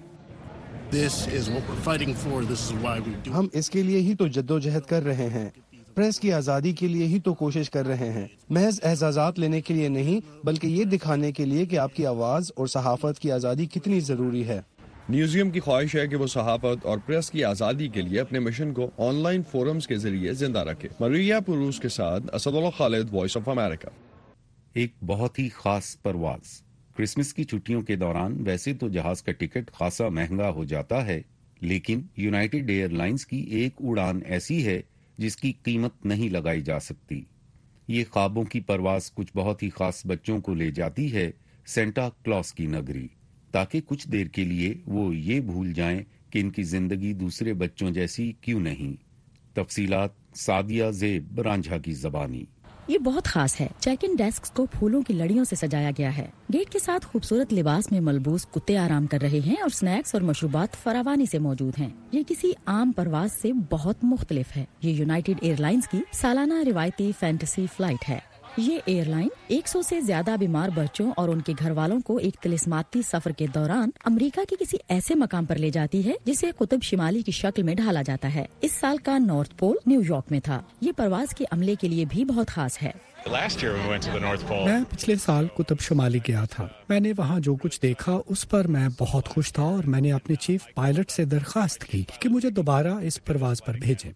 ہم اس کے لیے ہی تو جدوجہد کر رہے ہیں، پریس کی آزادی کے لیے ہی تو کوشش کر رہے ہیں، محض اعزازات لینے کے لیے نہیں بلکہ یہ دکھانے کے لیے کہ آپ کی آواز اور صحافت کی آزادی کتنی ضروری ہے. میوزیم کی خواہش ہے کہ وہ صحافت اور پریس کی آزادی کے لیے اپنے مشن کو آن لائن فورمز کے ذریعے زندہ رکھے. مریا پروز کے ساتھ Asadullah Khalid, voice of America. ایک بہت ہی خاص پرواز. کرسمس کی چھٹیوں کے دوران ویسے تو جہاز کا ٹکٹ خاصا مہنگا ہو جاتا ہے، لیکن یونائیٹڈ ایئر لائنز کی ایک اڑان ایسی ہے جس کی قیمت نہیں لگائی جا سکتی. یہ خوابوں کی پرواز کچھ بہت ہی خاص بچوں کو لے جاتی ہے سینٹا کلاس کی نگری، تاکہ کچھ دیر کے لیے وہ یہ بھول جائیں کہ ان کی زندگی دوسرے بچوں جیسی کیوں نہیں. تفصیلات سعدیہ زیب رانجھا کی زبانی. یہ بہت خاص ہے. چیک ان ڈیسک کو پھولوں کی لڑیوں سے سجایا گیا ہے. گیٹ کے ساتھ خوبصورت لباس میں ملبوس کتے آرام کر رہے ہیں اور سنیکس اور مشروبات فراوانی سے موجود ہیں. یہ کسی عام پرواز سے بہت مختلف ہے. یہ یونائیٹڈ ایئر لائنز کی سالانہ روایتی فینٹیسی فلائٹ ہے. یہ ایئر لائن 100 سے زیادہ بیمار بچوں اور ان کے گھر والوں کو ایک طلسماتی سفر کے دوران امریکہ کے کسی ایسے مقام پر لے جاتی ہے جسے قطب شمالی کی شکل میں ڈھالا جاتا ہے. اس سال کا نارتھ پول نیو یارک میں تھا. یہ پرواز کے عملے کے لیے بھی بہت خاص ہے. میں پچھلے سال قطب شمالی گیا تھا. میں نے وہاں جو کچھ دیکھا اس پر میں بہت خوش تھا اور میں نے اپنے چیف پائلٹ سے درخواست کی کہ مجھے دوبارہ اس پرواز پر بھیجیں.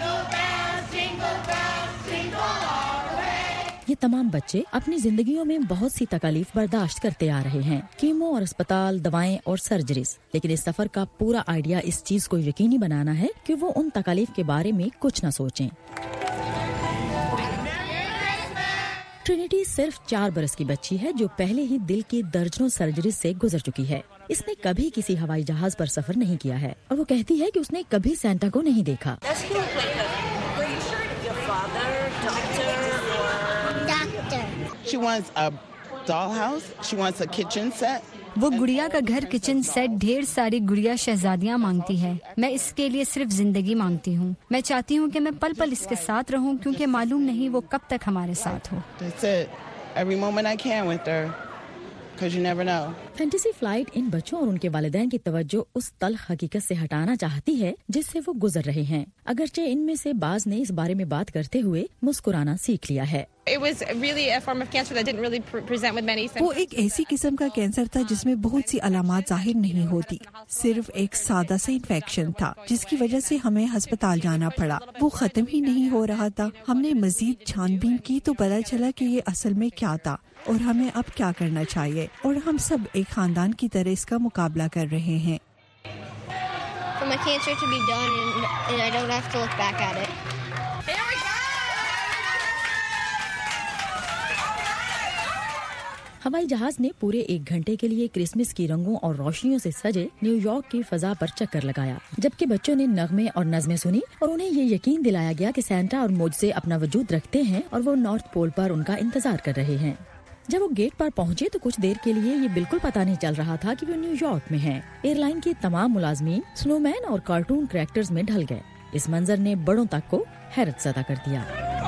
یہ تمام بچے اپنی زندگیوں میں بہت سی تکالیف برداشت کرتے آ رہے ہیں، کیمو اور اسپتال، دوائیں اور سرجریز، لیکن اس سفر کا پورا آئیڈیا اس چیز کو یقینی بنانا ہے کہ وہ ان تکالیف کے بارے میں کچھ نہ سوچیں. ٹرینیٹی صرف 4 برس کی بچی ہے جو پہلے ہی دل کی درجنوں سرجریز سے گزر چکی ہے. اس نے کبھی کسی ہوائی جہاز پر سفر نہیں کیا ہے اور وہ کہتی ہے کہ اس نے کبھی سینٹا کو نہیں دیکھا. She wants a dollhouse. She wants a kitchen set. وہ گڑیا کا گھر، کچن سیٹ، ڈھیر ساری گڑیا شہزادیاں مانگتی ہے. میں اس کے لیے صرف زندگی مانگتی ہوں. میں چاہتی ہوں کہ میں پل پل اس کے ساتھ رہوں کیونکہ معلوم نہیں وہ کب تک ہمارے ساتھ ہو. That's it. Every moment I can with her. Because you never know. Fantasy flight ان بچوں اور ان کے والدین کی توجہ اس تلخ حقیقت سے ہٹانا چاہتی ہے جس سے وہ گزر رہے ہیں، اگرچہ ان میں سے بعض نے اس بارے میں بات کرتے ہوئے مسکرانا سیکھ لیا ہے. وہ ایک ایسی قسم کا کینسر تھا جس میں بہت سی علامات ظاہر نہیں ہوتی، صرف ایک سادہ سے انفیکشن تھا جس کی وجہ سے ہمیں ہسپتال جانا پڑا. وہ ختم ہی نہیں ہو رہا تھا. ہم نے مزید چھان بین کی تو پتہ چلا کہ یہ اصل میں کیا تھا اور ہمیں اب کیا کرنا چاہیے، اور ہم سب ایک خاندان کی طرح اس کا مقابلہ کر رہے ہیں. ہوائی جہاز نے پورے 1 گھنٹے کے لیے کرسمس کی رنگوں اور روشنیوں سے سجے نیو یارک کی فضا پر چکر لگایا، جبکہ بچوں نے نغمے اور نظمیں سنی اور انہیں یہ یقین دلایا گیا کہ سینٹا اور معجزے اپنا وجود رکھتے ہیں اور وہ نارتھ پول پر ان کا انتظار کر رہے ہیں. جب وہ گیٹ پر پہنچے تو کچھ دیر کے لیے یہ بالکل پتہ نہیں چل رہا تھا کہ وہ نیو یارک میں ہیں. ایئر لائن کے تمام ملازمین سنو مین اور کارٹون کریکٹرز میں ڈھل گئے. اس منظر نے بڑوں تک کو حیرت زدہ کر دیا.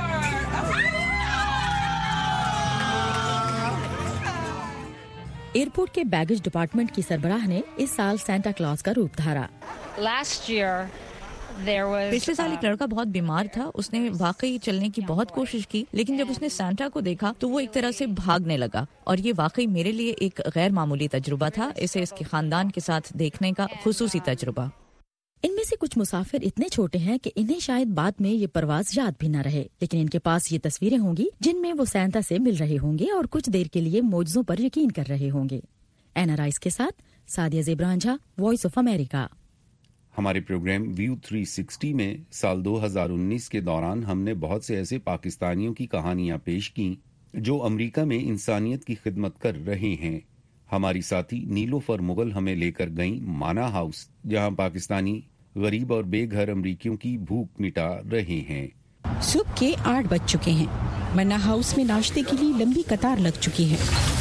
ایئرپورٹ کے بیگیج ڈپارٹمنٹ کی سربراہ نے اس سال سینٹا کلاز کا روپ دھارا. پچھلے سال ایک لڑکا بہت بیمار تھا. اس نے واقعی چلنے کی بہت کوشش کی، لیکن جب اس نے سینٹا کو دیکھا تو وہ ایک طرح سے بھاگنے لگا، اور یہ واقعی میرے لیے ایک غیر معمولی تجربہ تھا، اسے اس کے خاندان کے ساتھ دیکھنے کا خصوصی تجربہ. ان میں سے کچھ مسافر اتنے چھوٹے ہیں کہ انہیں شاید بعد میں یہ پرواز یاد بھی نہ رہے، لیکن ان کے پاس یہ تصویریں ہوں گی جن میں وہ سینٹا سے مل رہے ہوں گے اور کچھ دیر کے لیے معجزوں پر یقین کر رہے ہوں گے. اینا رائس کے ساتھ سادیہ زیبرانجھا، وائس آف امریکہ. ہمارے پروگرام ویو 360 میں سال 2019 کے دوران ہم نے بہت سے ایسے پاکستانیوں کی کہانیاں پیش کی جو امریکہ میں انسانیت کی خدمت کر رہے ہیں. ہماری ساتھی نیلوفر مغل ہمیں لے کر گئیں مانا ہاؤس، جہاں پاکستانی غریب اور بے گھر امریکیوں کی بھوک مٹا رہے ہیں. صبح کے 8 بج چکے ہیں. منا ہاؤس میں ناشتے کے لیے لمبی قطار لگ چکی ہے.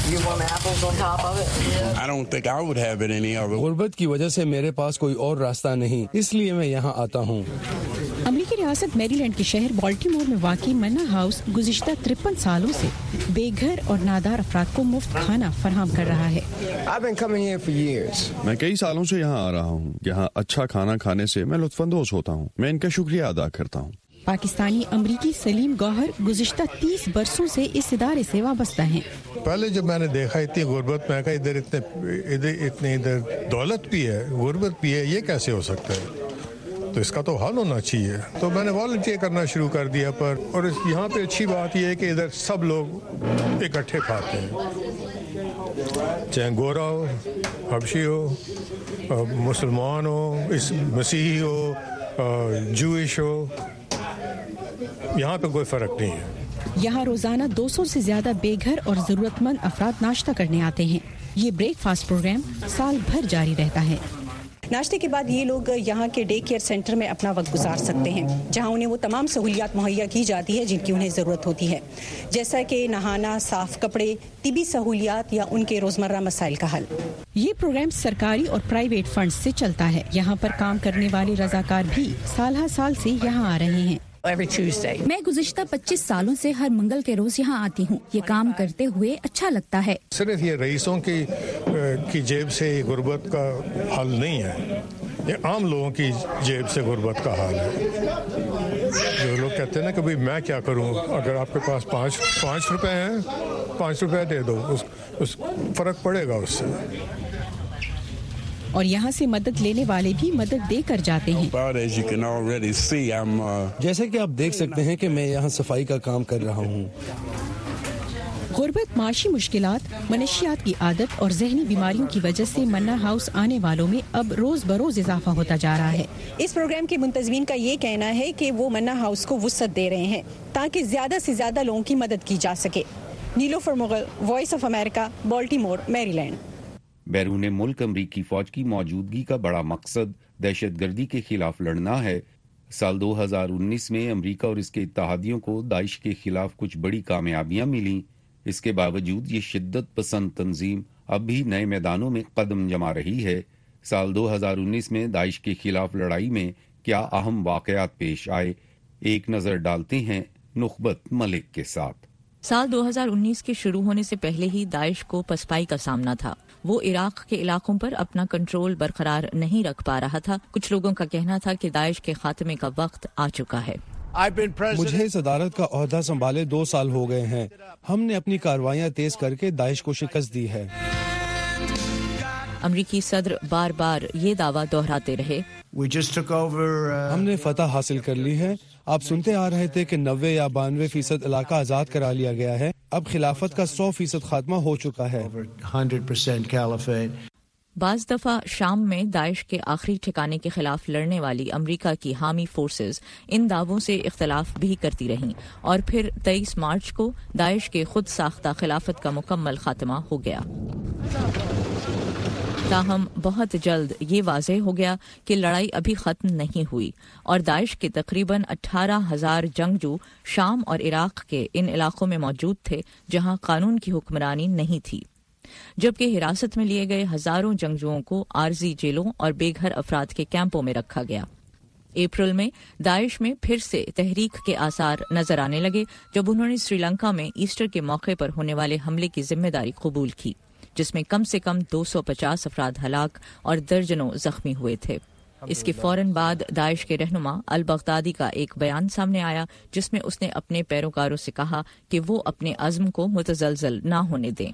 غربت کی وجہ سے میرے پاس کوئی اور راستہ نہیں، اس لیے میں یہاں آتا ہوں. امریکی ریاست میری لینڈ کے شہر بالٹیمور میں واقع منا ہاؤس گزشتہ 53 سالوں سے بے گھر اور نادار افراد کو مفت کھانا فراہم کر رہا ہے. میں کئی سالوں سے یہاں آ رہا ہوں. یہاں اچھا کھانا کھانے سے میں لطف اندوز ہوتا ہوں. میں ان کا شکریہ ادا کرتا ہوں. پاکستانی امریکی سلیم گوہر گزشتہ 30 برسوں سے اس ادارے سے وابستہ ہیں. پہلے جب میں نے دیکھا اتنی غربت، میں کہا ادھر دولت بھی ہے، غربت بھی ہے، یہ کیسے ہو سکتا ہے؟ تو اس کا تو حل ہونا چاہیے. تو میں نے والنٹیئر کرنا شروع کر دیا اور یہاں پہ اچھی بات یہ ہے کہ ادھر سب لوگ اکٹھے کھاتے ہیں، چاہے گورا ہو، حبشی ہو، مسلمان ہو، مسیحی ہو، جوئش ہو، یہاں پہ کوئی فرق نہیں ہے. یہاں روزانہ 200 سے زیادہ بے گھر اور ضرورت مند افراد ناشتہ کرنے آتے ہیں. یہ بریک فاسٹ پروگرام سال بھر جاری رہتا ہے. ناشتے کے بعد یہ لوگ یہاں کے ڈے کیئر سینٹر میں اپنا وقت گزار سکتے ہیں، جہاں انہیں وہ تمام سہولیات مہیا کی جاتی ہے جن کی انہیں ضرورت ہوتی ہے، جیسا کہ نہانا، صاف کپڑے، طبی سہولیات یا ان کے روزمرہ مسائل کا حل. یہ پروگرام سرکاری اور پرائیویٹ فنڈز سے چلتا ہے. یہاں پر کام کرنے والے رضاکار بھی سال ہر سال سے یہاں آ رہے ہیں. میں گزشتہ 25 سالوں سے ہر منگل کے روز یہاں آتی ہوں. یہ کام کرتے ہوئے اچھا لگتا ہے. صرف یہ رئیسوں کی جیب سے غربت کا حل نہیں ہے، یہ عام لوگوں کی جیب سے غربت کا حل ہے. جو لوگ کہتے ہیں نا کہ بھائی میں کیا کروں, اگر آپ کے پاس 5 روپے ہیں 5 روپے دے دو, اس فرق پڑے گا اس سے. اور یہاں سے مدد لینے والے بھی مدد دے کر جاتے ہیں. جیسے کہ آپ دیکھ سکتے ہیں کہ میں یہاں صفائی کا کام کر رہا ہوں. غربت, معاشی مشکلات, منشیات کی عادت اور ذہنی بیماریوں کی وجہ سے منا ہاؤس آنے والوں میں اب روز بروز اضافہ ہوتا جا رہا ہے. اس پروگرام کے منتظمین کا یہ کہنا ہے کہ وہ منا ہاؤس کو وسعت دے رہے ہیں تاکہ زیادہ سے زیادہ لوگوں کی مدد کی جا سکے. Nilofar Mughal, voice of America, Baltimore, Maryland. بیرون ملک امریکی فوج کی موجودگی کا بڑا مقصد دہشت گردی کے خلاف لڑنا ہے. سال 2019 میں امریکہ اور اس کے اتحادیوں کو داعش کے خلاف کچھ بڑی کامیابیاں ملیں. اس کے باوجود یہ شدت پسند تنظیم اب بھی نئے میدانوں میں قدم جما رہی ہے. سال 2019 میں داعش کے خلاف لڑائی میں کیا اہم واقعات پیش آئے, ایک نظر ڈالتے ہیں نخبت ملک کے ساتھ. سال 2019 کے شروع ہونے سے پہلے ہی داعش کو پسپائی کا سامنا تھا. وہ عراق کے علاقوں پر اپنا کنٹرول برقرار نہیں رکھ پا رہا تھا. کچھ لوگوں کا کہنا تھا کہ داعش کے خاتمے کا وقت آ چکا ہے. مجھے صدارت کا عہدہ سنبھالے 2 سال ہو گئے ہیں. ہم نے اپنی کارروائیاں تیز کر کے داعش کو شکست دی ہے. امریکی صدر بار بار یہ دعویٰ دہراتے رہے, ہم نے فتح حاصل کر لی ہے. آپ سنتے آ رہے تھے کہ 90 یا 92% علاقہ آزاد کرا لیا گیا ہے. اب خلافت کا 100% خاتمہ ہو چکا ہے. بعض دفعہ شام میں داعش کے آخری ٹھکانے کے خلاف لڑنے والی امریکہ کی حامی فورسز ان دعووں سے اختلاف بھی کرتی رہیں, اور پھر 23 مارچ کو داعش کے خود ساختہ خلافت کا مکمل خاتمہ ہو گیا. تاہم بہت جلد یہ واضح ہو گیا کہ لڑائی ابھی ختم نہیں ہوئی, اور داعش کے تقریباً 18,000 جنگجو شام اور عراق کے ان علاقوں میں موجود تھے جہاں قانون کی حکمرانی نہیں تھی, جبکہ حراست میں لیے گئے ہزاروں جنگجوؤں کو عارضی جیلوں اور بے گھر افراد کے کیمپوں میں رکھا گیا. اپریل میں داعش میں پھر سے تحریک کے آثار نظر آنے لگے جب انہوں نے سری لنکا میں ایسٹر کے موقع پر ہونے والے حملے کی ذمہ داری قبول کی, جس میں کم سے کم 250 افراد ہلاک اور درجنوں زخمی ہوئے تھے. اس کے فوراً بعد داعش کے رہنما البغدادی کا ایک بیان سامنے آیا جس میں اس نے اپنے پیروکاروں سے کہا کہ وہ اپنے عزم کو متزلزل نہ ہونے دیں.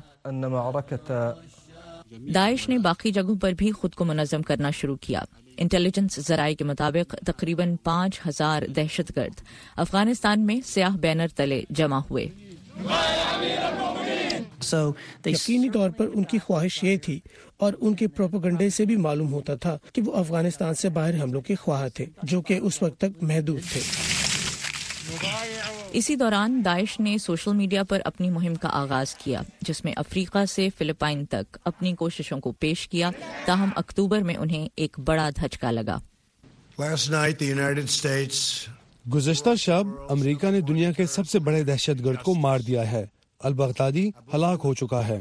داعش نے باقی جگہوں پر بھی خود کو منظم کرنا شروع کیا. انٹیلیجنس ذرائع کے مطابق تقریباً 5,000 دہشت گرد افغانستان میں سیاہ بینر تلے جمع ہوئے. یقینی طور پر ان کی خواہش یہ تھی, اور ان کے پروپیگنڈے سے بھی معلوم ہوتا تھا کہ وہ افغانستان سے باہر حملوں کے خواہاں تھے, جو کہ اس وقت تک محدود تھے. اسی دوران داعش نے سوشل میڈیا پر اپنی مہم کا آغاز کیا, جس میں افریقہ سے فلپائن تک اپنی کوششوں کو پیش کیا. تاہم اکتوبر میں انہیں ایک بڑا دھچکا لگا. گزشتہ شب امریکہ نے دنیا کے سب سے بڑے دہشت گرد کو مار دیا ہے. البغدادی ہلاک ہو چکا ہے.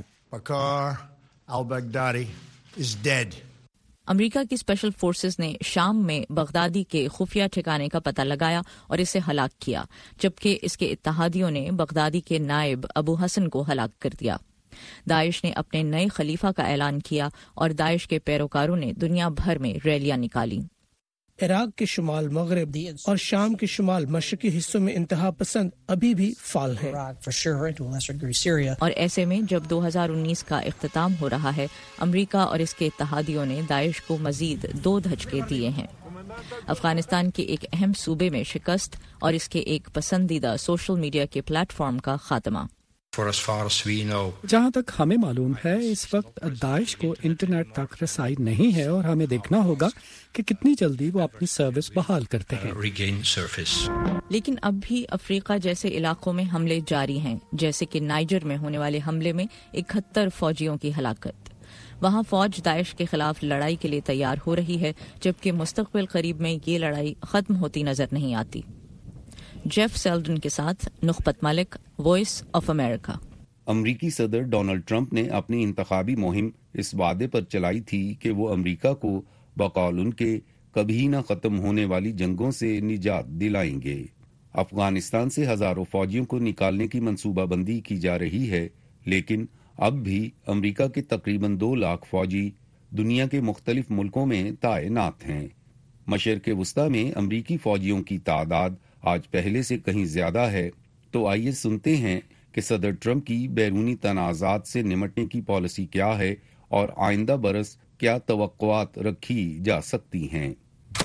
امریکہ کی اسپیشل فورسز نے شام میں بغدادی کے خفیہ ٹھکانے کا پتہ لگایا اور اسے ہلاک کیا, جبکہ اس کے اتحادیوں نے بغدادی کے نائب ابو حسن کو ہلاک کر دیا. داعش نے اپنے نئے خلیفہ کا اعلان کیا اور داعش کے پیروکاروں نے دنیا بھر میں ریلیاں نکالی. عراق کے شمال مغرب اور شام کے شمال مشرقی حصوں میں انتہا پسند ابھی بھی فعال ہیں. اور ایسے میں جب 2019 کا اختتام ہو رہا ہے, امریکہ اور اس کے اتحادیوں نے داعش کو مزید 2 دھچکے دیے ہیں. افغانستان کے ایک اہم صوبے میں شکست اور اس کے ایک پسندیدہ سوشل میڈیا کے پلیٹ فارم کا خاتمہ. جہاں تک ہمیں معلوم ہے اس وقت داعش کو انٹرنیٹ تک رسائی نہیں ہے, اور ہمیں دیکھنا ہوگا کہ کتنی جلدی وہ اپنی سروس بحال کرتے ہیں. لیکن اب بھی افریقہ جیسے علاقوں میں حملے جاری ہیں, جیسے کہ نائجر میں ہونے والے حملے میں 71 فوجیوں کی ہلاکت. وہاں فوج داعش کے خلاف لڑائی کے لیے تیار ہو رہی ہے, جبکہ مستقبل قریب میں یہ لڑائی ختم ہوتی نظر نہیں آتی. جیف سیلڈن کے ساتھ نخبت ملک, وائس آف امریکہ. امریکی صدر ڈونلڈ ٹرمپ نے اپنی انتخابی مہم اس وعدے پر چلائی تھی کہ وہ امریکہ کو بقول ان کے کبھی نہ ختم ہونے والی جنگوں سے نجات دلائیں گے. افغانستان سے ہزاروں فوجیوں کو نکالنے کی منصوبہ بندی کی جا رہی ہے, لیکن اب بھی امریکہ کے تقریباً 2 لاکھ فوجی دنیا کے مختلف ملکوں میں تعینات ہیں. مشرق وسطی میں امریکی فوجیوں کی تعداد آج پہلے سے کہیں زیادہ ہے، تو آئیے سنتے ہیں کہ صدر ٹرمپ کی بیرونی تنازعات سے نمٹنے کی پالیسی کیا ہے اور آئندہ برس کیا توقعات رکھی جا سکتی ہیں۔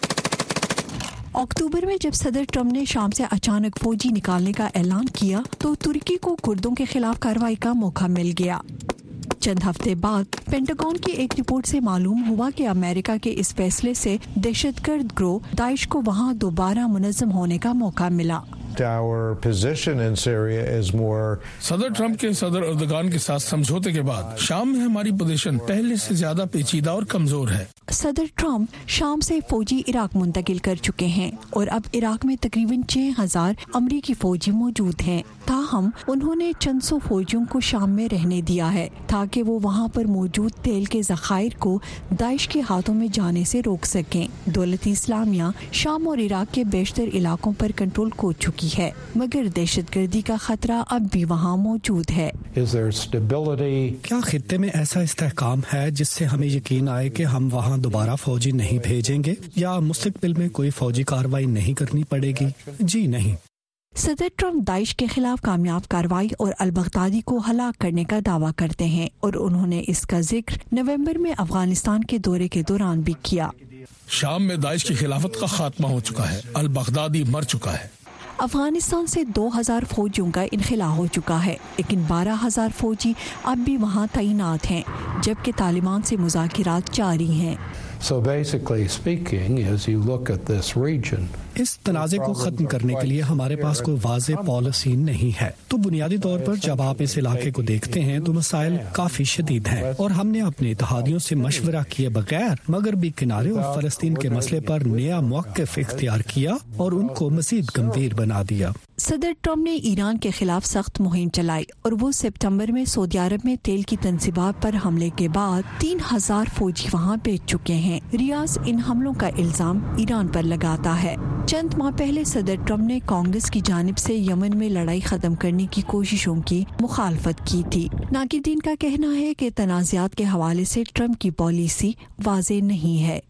اکتوبر میں جب صدر ٹرمپ نے شام سے اچانک فوجی نکالنے کا اعلان کیا تو ترکی کو کردوں کے خلاف کارروائی کا موقع مل گیا۔ چند ہفتے بعد پینٹاگون کی ایک رپورٹ سے معلوم ہوا کہ امریکہ کے اس فیصلے سے دہشت گرد گروہ داعش کو وہاں دوبارہ منظم ہونے کا موقع ملا۔ صدر ٹرمپ کے صدر اردگان کے ساتھ سمجھوتے کے بعد شام میں ہماری پوزیشن پہلے سے زیادہ پیچیدہ اور کمزور ہے۔ صدر ٹرمپ شام سے فوجی عراق منتقل کر چکے ہیں اور اب عراق میں تقریباً 6000 امریکی فوجی موجود ہیں۔ تاہم انہوں نے چند سو فوجیوں کو شام میں رہنے دیا ہے تاکہ وہ وہاں پر موجود تیل کے ذخائر کو داعش کے ہاتھوں میں جانے سے روک سکیں۔ دولت اسلامیہ شام اور عراق کے بیشتر علاقوں پر کنٹرول کھو چکی ہے، مگر دہشت گردی کا خطرہ اب بھی وہاں موجود ہے۔ کیا خطے میں ایسا استحکام ہے جس سے ہمیں یقین آئے کہ ہم وہاں دوبارہ فوجی نہیں بھیجیں گے یا مستقبل میں کوئی فوجی کارروائی نہیں کرنی پڑے گی؟ جی نہیں۔ صدر ٹرمپ داعش کے خلاف کامیاب کارروائی اور البغدادی کو ہلاک کرنے کا دعویٰ کرتے ہیں اور انہوں نے اس کا ذکر نومبر میں افغانستان کے دورے کے دوران بھی کیا۔ شام میں داعش کی خلافت کا خاتمہ ہو چکا ہے، البغدادی مر چکا ہے۔ افغانستان سے 2000 فوجیوں کا انخلا ہو چکا ہے، لیکن 12000 فوجی اب بھی وہاں تعینات ہیں، جبکہ طالبان سے مذاکرات جاری ہیں۔ اس تنازع کو ختم کرنے کے لیے ہمارے پاس کوئی واضح پالیسی نہیں ہے، تو بنیادی طور پر جب آپ اس علاقے کو دیکھتے ہیں تو مسائل کافی شدید ہیں، اور ہم نے اپنے اتحادیوں سے مشورہ کیے بغیر مغربی کنارے اور فلسطین کے مسئلے پر نیا موقف اختیار کیا اور ان کو مزید گمبھیر بنا دیا۔ صدر ٹرمپ نے ایران کے خلاف سخت مہم چلائی اور وہ سپتمبر میں سعودی عرب میں تیل کی تنصیبات پر حملے کے بعد 3000 فوجی وہاں بھیج چکے ہیں۔ ریاض ان حملوں کا الزام ایران پر لگاتا ہے۔ چند ماہ پہلے صدر ٹرمپ نے کانگریس کی جانب سے یمن میں لڑائی ختم کرنے کی کوششوں کی مخالفت کی تھی۔ ناقدین کا کہنا ہے کہ تنازعات کے حوالے سے ٹرمپ کی پالیسی واضح نہیں ہے۔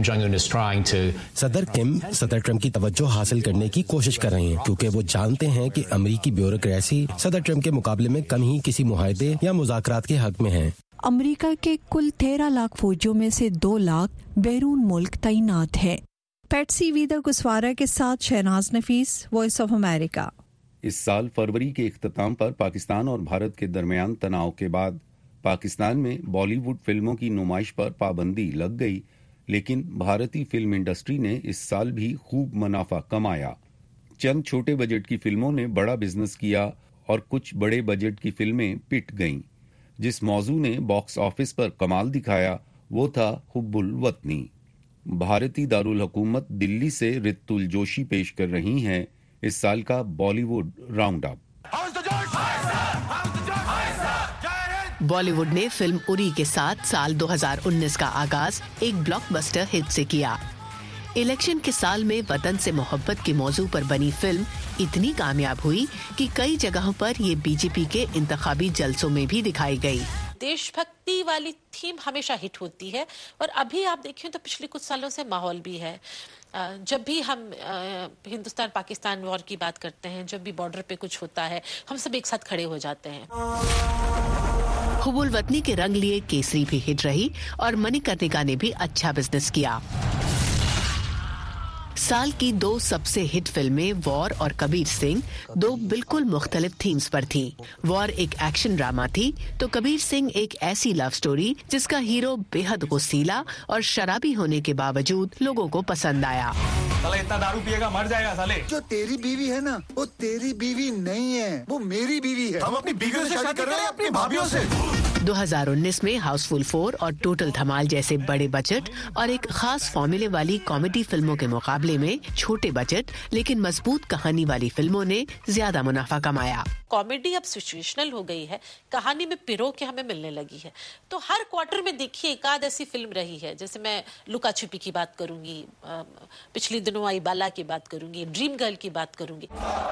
صدر کم صدر ٹرمپ کی توجہ حاصل کرنے کی کوشش کر رہے ہیں کیونکہ وہ جانتے ہیں کہ امریکی بیوروکریسی صدر ٹرمپ کے مقابلے میں کم ہی کسی معاہدے یا مذاکرات کے حق میں ہیں۔ امریکہ کے کل 13 لاکھ فوجیوں میں سے 2 لاکھ بیرون ملک تعینات ہے۔ پیٹسی ویدا گسوارا کے ساتھ Shahnaz Nafees, voice of America. اس سال فروری کے اختتام پر پاکستان اور بھارت کے درمیان تناؤ کے بعد پاکستان میں بالی ووڈ فلموں کی نمائش پر پابندی لگ گئی، لیکن بھارتی فلم انڈسٹری نے اس سال بھی خوب منافع کمایا۔ چند چھوٹے بجٹ کی فلموں نے بڑا بزنس کیا اور کچھ بڑے بجٹ کی فلمیں پٹ گئیں۔ جس موضوع نے باکس آفس پر کمال دکھایا وہ تھا حب الوطنی۔ بھارتی دارالحکومت دلی سے رتل جوشی پیش کر رہی ہیں اس سال کا Bollywood round up. Bollywood نے فلم اری کے ساتھ سال 2019 کا آغاز ایک بلاک بسٹر ہٹ سے کیا۔ الیکشن کے سال میں وطن سے محبت کے موضوع پر بنی فلم اتنی کامیاب ہوئی کہ کئی جگہوں پر یہ بی جے پی کے انتخابی جلسوں میں بھی دکھائی گئی۔ دیش بھکتی والی تھیم ہمیشہ ہٹ ہوتی ہے، اور ابھی آپ دیکھیں تو پچھلے کچھ سالوں سے ماحول بھی ہے۔ جب بھی ہم ہندوستان پاکستان وار کی بات کرتے ہیں، جب بھی بارڈر پہ کچھ ہوتا ہے، ہم سب ایک ساتھ کھڑے ہو جاتے ہیں۔ حب الوطنی کے رنگ لیے کیسری بھی ہٹ رہی اور منیکرنیکا نے بھی اچھا بزنس کیا۔ سال کی 2 سب سے ہٹ فلمیں وار اور کبیر سنگھ 2 بالکل مختلف تھیمز پر تھیں۔ وار ایک ایکشن ڈرامہ تھی تو کبیر سنگھ ایک ایسی لو سٹوری جس کا ہیرو بے حد غصیلا اور شرابی ہونے کے باوجود لوگوں کو پسند آیا۔ سالے اتنا دارو پیے گا مر جائے گا سالے۔ جو تیری بیوی ہے نا وہ تیری بیوی نہیں ہے، وہ میری بیوی ہے۔ ہم اپنی بیویوں سے شادی کر رہے ہیں اپنی بھابھیوں سے۔ 2019 میں ہاؤس فل 4 اور ٹوٹل دھمال جیسے بڑے بجٹ اور ایک خاص فارمولے والی کامیڈی فلموں کے مقابلے میں چھوٹے بجٹ لیکن مضبوط کہانی والی فلموں نے زیادہ منافع کمایا۔ کامیڈی اب سچویشنل ہو گئی ہے، کہانی میں پیرو کے ہمیں ملنے لگی ہے، تو ہر کوارٹر میں دیکھیے ایک آدھ ایسی فلم رہی ہے، جیسے میں لکا چھپی کی بات کروں گی، پچھلی دنوں آئی بالا کی بات کروں گی، ڈریم گرل کی بات کروں گی۔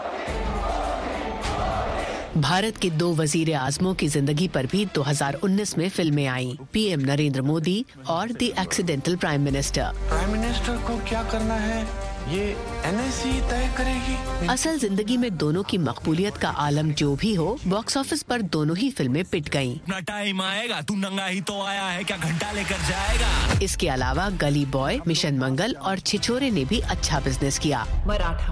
بھارت کے 2 وزیر اعظموں کی زندگی پر بھی 2019 میں فلمیں آئیں، پی ایم نریندر مودی اور the accidental prime minister. Prime minister کو کیا کرنا ہے ये NIC तय करेगी। असल जिंदगी में दोनों की मकबूलियत का आलम जो भी हो, बॉक्स ऑफिस पर दोनों ही फिल्में पिट गईं। अपना टाइम आएगा, तू नंगा ही तो आया है, क्या घंटा लेकर जाएगा। इसके अलावा गली बॉय, मिशन मंगल और छिछोरे ने भी अच्छा बिजनेस किया। मराठा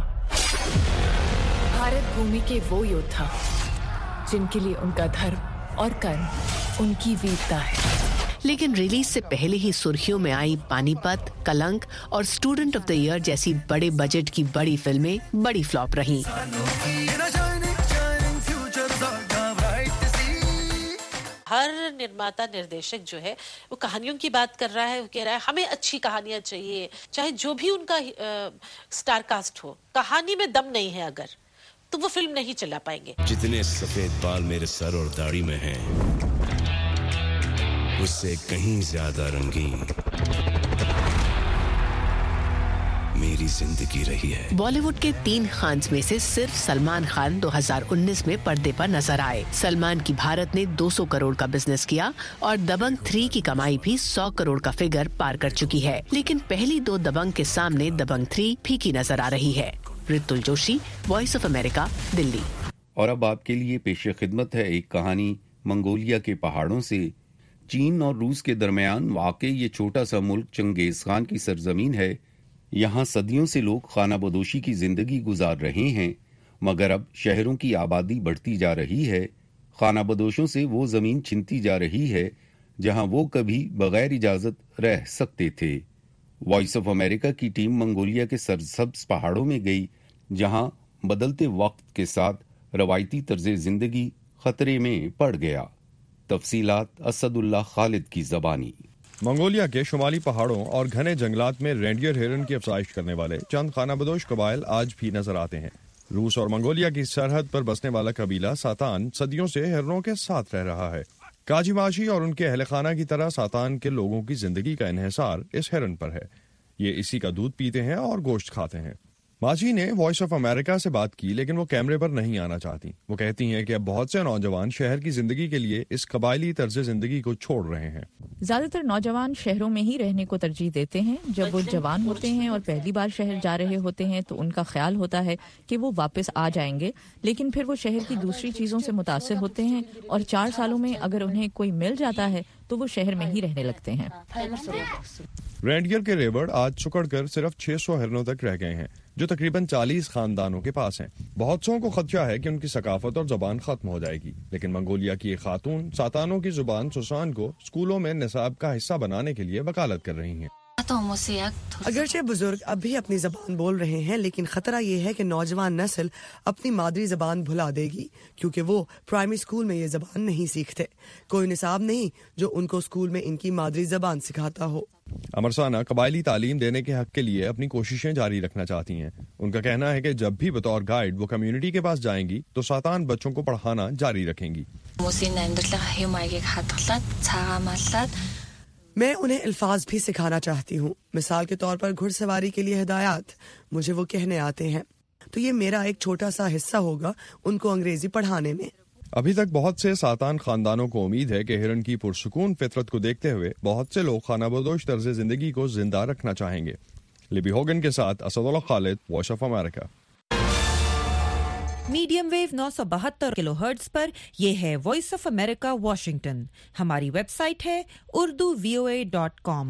भारत भूमि के वो योद्धा जिनके लिए उनका धर्म और कर्म उनकी वीरता है। लेकिन रिलीज से पहले ही सुर्खियों में आई पानीपत, कलंक और स्टूडेंट ऑफ द ईयर जैसी बड़े बजट की बड़ी फिल्में बड़ी फ्लॉप रहीं। हर निर्माता निर्देशक जो है वो कहानियों की बात कर रहा है, वो कह रहा है हमें अच्छी कहानियां चाहिए, चाहे जो भी उनका स्टार कास्ट हो, कहानी में दम नहीं है अगर, तो वो फिल्म नहीं चला पाएंगे। जितने सफेद बाल मेरे सर और दाढ़ी में हैं, उससे कहीं ज्यादा रंगीन मेरी जिंदगी रही है। बॉलीवुड के 3 खान्स में से सिर्फ सलमान खान 2019 में पर्दे पर नजर आए। सलमान की भारत ने 200 करोड़ का बिजनेस किया और दबंग 3 की कमाई भी 100 करोड़ का फिगर पार कर चुकी है। लेकिन पहली 2 दबंग के सामने दबंग 3 फीकी नजर आ रही है। Ritul Joshi, voice of America, Delhi. और अब आपके लिए पेश खिदमत है एक कहानी मंगोलिया के पहाड़ों से। चीन और रूस के दरमियान वाक़ई ये छोटा सा मुल्क चंगेज खान की सरजमीन है। यहाँ सदियों से लोग खानाबदोशी की जिंदगी गुजार रहे हैं, मगर अब शहरों की आबादी बढ़ती जा रही है। खानाबदोशों से वो जमीन छिनती जा रही है जहाँ वो कभी बगैर इजाजत रह सकते थे। वॉइस ऑफ अमेरिका की टीम मंगोलिया के सरसब्ज पहाड़ों में गई, जहाँ बदलते वक्त के साथ रवायती तर्ज जिंदगी खतरे में पड़ गया। तफसीलात असदुल्लाह खालिद की ज़बानी। मंगोलिया के शुमाली पहाड़ों और घने जंगलात में रेंडियर हिरन की अफजाइश करने वाले चंद खानाबदोश कबाइल आज भी नजर आते हैं। रूस और मंगोलिया की सरहद पर बसने वाला कबीला सातान सदियों से हिरनों के साथ रह रहा है। काजीमाशी और उनके अहल खाना की तरह सातान के लोगों की जिंदगी का इन्हिसार इस हिरन पर है। ये इसी का दूध पीते हैं और गोश्त खाते हैं। माजी ने वॉइस ऑफ अमेरिका से बात की, लेकिन वो कैमरे पर नहीं आना चाहती। वो कहती हैं कि अब बहुत से नौजवान शहर की जिंदगी के लिए इस कबायली तर्ज जिंदगी को छोड़ रहे हैं। ज्यादातर नौजवान शहरों में ही रहने को तरजीह देते हैं। जब वो जवान होते हैं और पहली बार शहर जा रहे होते हैं तो उनका ख्याल होता है कि वो वापस आ जाएंगे, लेकिन फिर वो शहर की दूसरी चीजों से मुतासिर होते हैं और 4 सालों में अगर उन्हें कोई मिल जाता है तो वो शहर में ही रहने लगते हैं। रेंडियर के रेबड़ आज सुकड़कर सिर्फ 600 हिरनों तक रह गए हैं, जो तकरीबन 40 खानदानों के पास हैं। बहुत सौ को खदशा है कि उनकी सकाफत और जबान खत्म हो जाएगी, लेकिन मंगोलिया की एक खातून सातानों की जुबान सुसान को स्कूलों में निसाब का हिस्सा बनाने के लिए वकालत कर रही हैं। अगरचे बुजुर्ग अब भी अपनी जबान बोल रहे हैं, लेकिन खतरा ये है कि नौजवान नस्ल अपनी मादरी जबान भुला देगी, क्योंकि वो प्राइमरी स्कूल में ये जबान नहीं सीखते। कोई निसाब नहीं जो उनको स्कूल में इनकी मादरी जबान सिखाता हो। अमरसाना कबायली तालीम देने के हक के लिए अपनी कोशिशें जारी रखना चाहती हैं। उनका कहना है कि जब भी बतौर गाइड वो कम्युनिटी के पास जाएंगी तो सातान बच्चों को पढ़ाना जारी रखेंगी। मैं उन्हें अल्फाज भी सिखाना चाहती हूँ। मिसाल के तौर पर घुड़सवारी के लिए हिदायत मुझे वो कहने आते हैं, तो ये मेरा एक छोटा सा हिस्सा होगा उनको अंग्रेजी पढ़ाने में। अभी तक बहुत से सातान खानदानों को उम्मीद है कि हिरन की पुरसुकून फितरत को देखते हुए बहुत से लोग खानाबदोश तर्ज जिंदगी को जिंदा रखना चाहेंगे। लिबी होगन के साथ Asadullah Khalid, voice of America. Medium wave 972 kilohertz पर यह है वॉइस ऑफ अमेरिका वॉशिंगटन। हमारी वेबसाइट है urduvoa.com।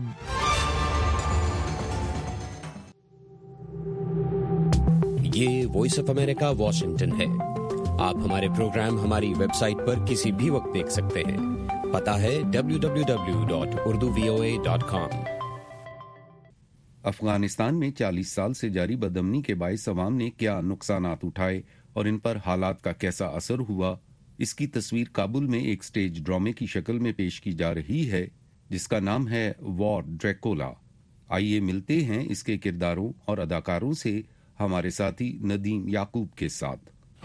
ये वॉइस ऑफ अमेरिका वॉशिंगटन है। आप हमारे प्रोग्राम हमारी वेबसाइट पर किसी भी वक्त देख सकते हैं। पता है www.urduvoa.com। अफगानिस्तान में 40 साल से जारी बदअमनी के बाइस अवाम ने क्या नुकसानात उठाए और इन पर हालात का कैसा असर हुआ, इसकी तस्वीर काबुल में एक स्टेज ड्रामे की शक्ल में पेश की जा रही है, जिसका नाम है वॉर ड्रैकुला। आइए मिलते हैं इसके किरदारों और अदाकारों से हमारे साथी नदीम याकूब के साथ।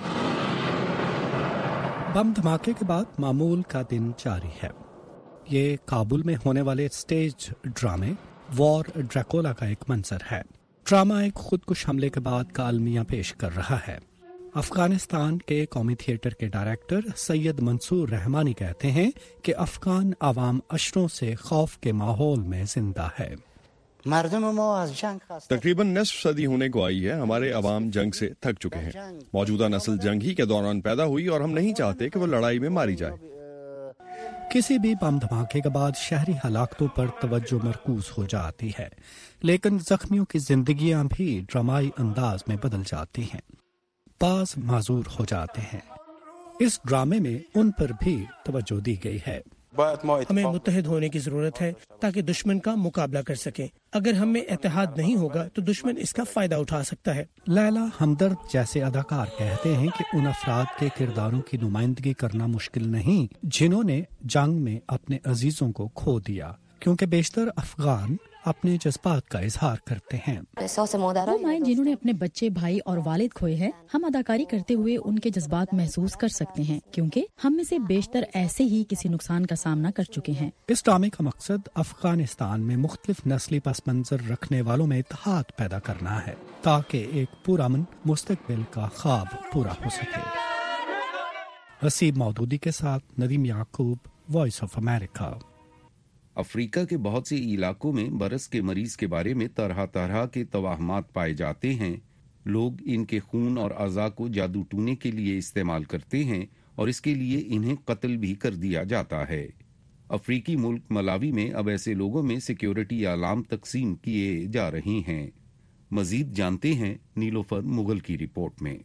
बम धमाके के बाद मामूल का दिन जारी है। ये काबुल में होने वाले स्टेज ड्रामे वॉर ड्रैकुला का एक मंजर है। ड्रामा एक खुदकुश हमले के बाद का अलमिया पेश कर रहा है। अफगानिस्तान के कौमी थिएटर के डायरेक्टर सैयद मंसूर रहमानी कहते हैं कि अफगान आवाम अशरों से खौफ के माहौल में जिंदा है। तकरीबन निस्फ सदी होने को आई है। हमारे अवाम जंग से थक चुके हैं। मौजूदा नस्ल जंग ही के दौरान पैदा हुई और हम नहीं चाहते कि वो लड़ाई में मारी जाए। किसी भी बम धमाके के बाद शहरी हलाकतों पर तवज्जो मरकूज हो जाती है, लेकिन जख्मियों की जिंदगियां भी ड्रामाई अंदाज में बदल जाती हैं, बाज माजूर हो जाते हैं। इस ड्रामे में उन पर भी तवज्जो दी गई है। हमें मुत्तहिद होने की जरूरत है ताकि दुश्मन का मुकाबला कर सकें। अगर हम में इत्तेहाद नहीं होगा तो दुश्मन इसका फायदा उठा सकता है। लैला हमदर्द जैसे अदाकार कहते हैं कि उन अफराद के किरदारों की नुमाइंदगी करना मुश्किल नहीं जिन्होंने जंग में अपने अजीजों को खो दिया, क्योंकि बेशतर अफगान अपने जज्बात का इजहार करते हैं। वो माएं जिन्होंने अपने बच्चे, भाई और वालिद खोए हैं, हम अदाकारी करते हुए उनके जज्बात महसूस कर सकते हैं, क्योंकि हम में से बेशतर ऐसे ही किसी नुकसान का सामना कर चुके हैं। इस ड्रामे का मकसद अफगानिस्तान में मुख्तलिफ नस्ली पस मंजर रखने वालों में इत्तेहाद पैदा करना है, ताकि एक पुरअमन मुस्तकबिल का ख्वाब पूरा हो सके। हसीब मौदूदी के साथ Nadeem Yaqoob, voice of America. Africa के बहुत से इलाकों में बरस के मरीज के बारे में तरह तरह के तवाहमात पाए जाते हैं। लोग इनके खून और अज़ा को जादू टूने के लिए इस्तेमाल करते हैं और इसके लिए इन्हें कत्ल भी कर दिया जाता है। अफ्रीकी मुल्क मलावी में अब ऐसे लोगों में सिक्योरिटी अलार्म तकसीम किए जा रहे हैं। मजीद जानते हैं नीलोफर मुगल की रिपोर्ट में।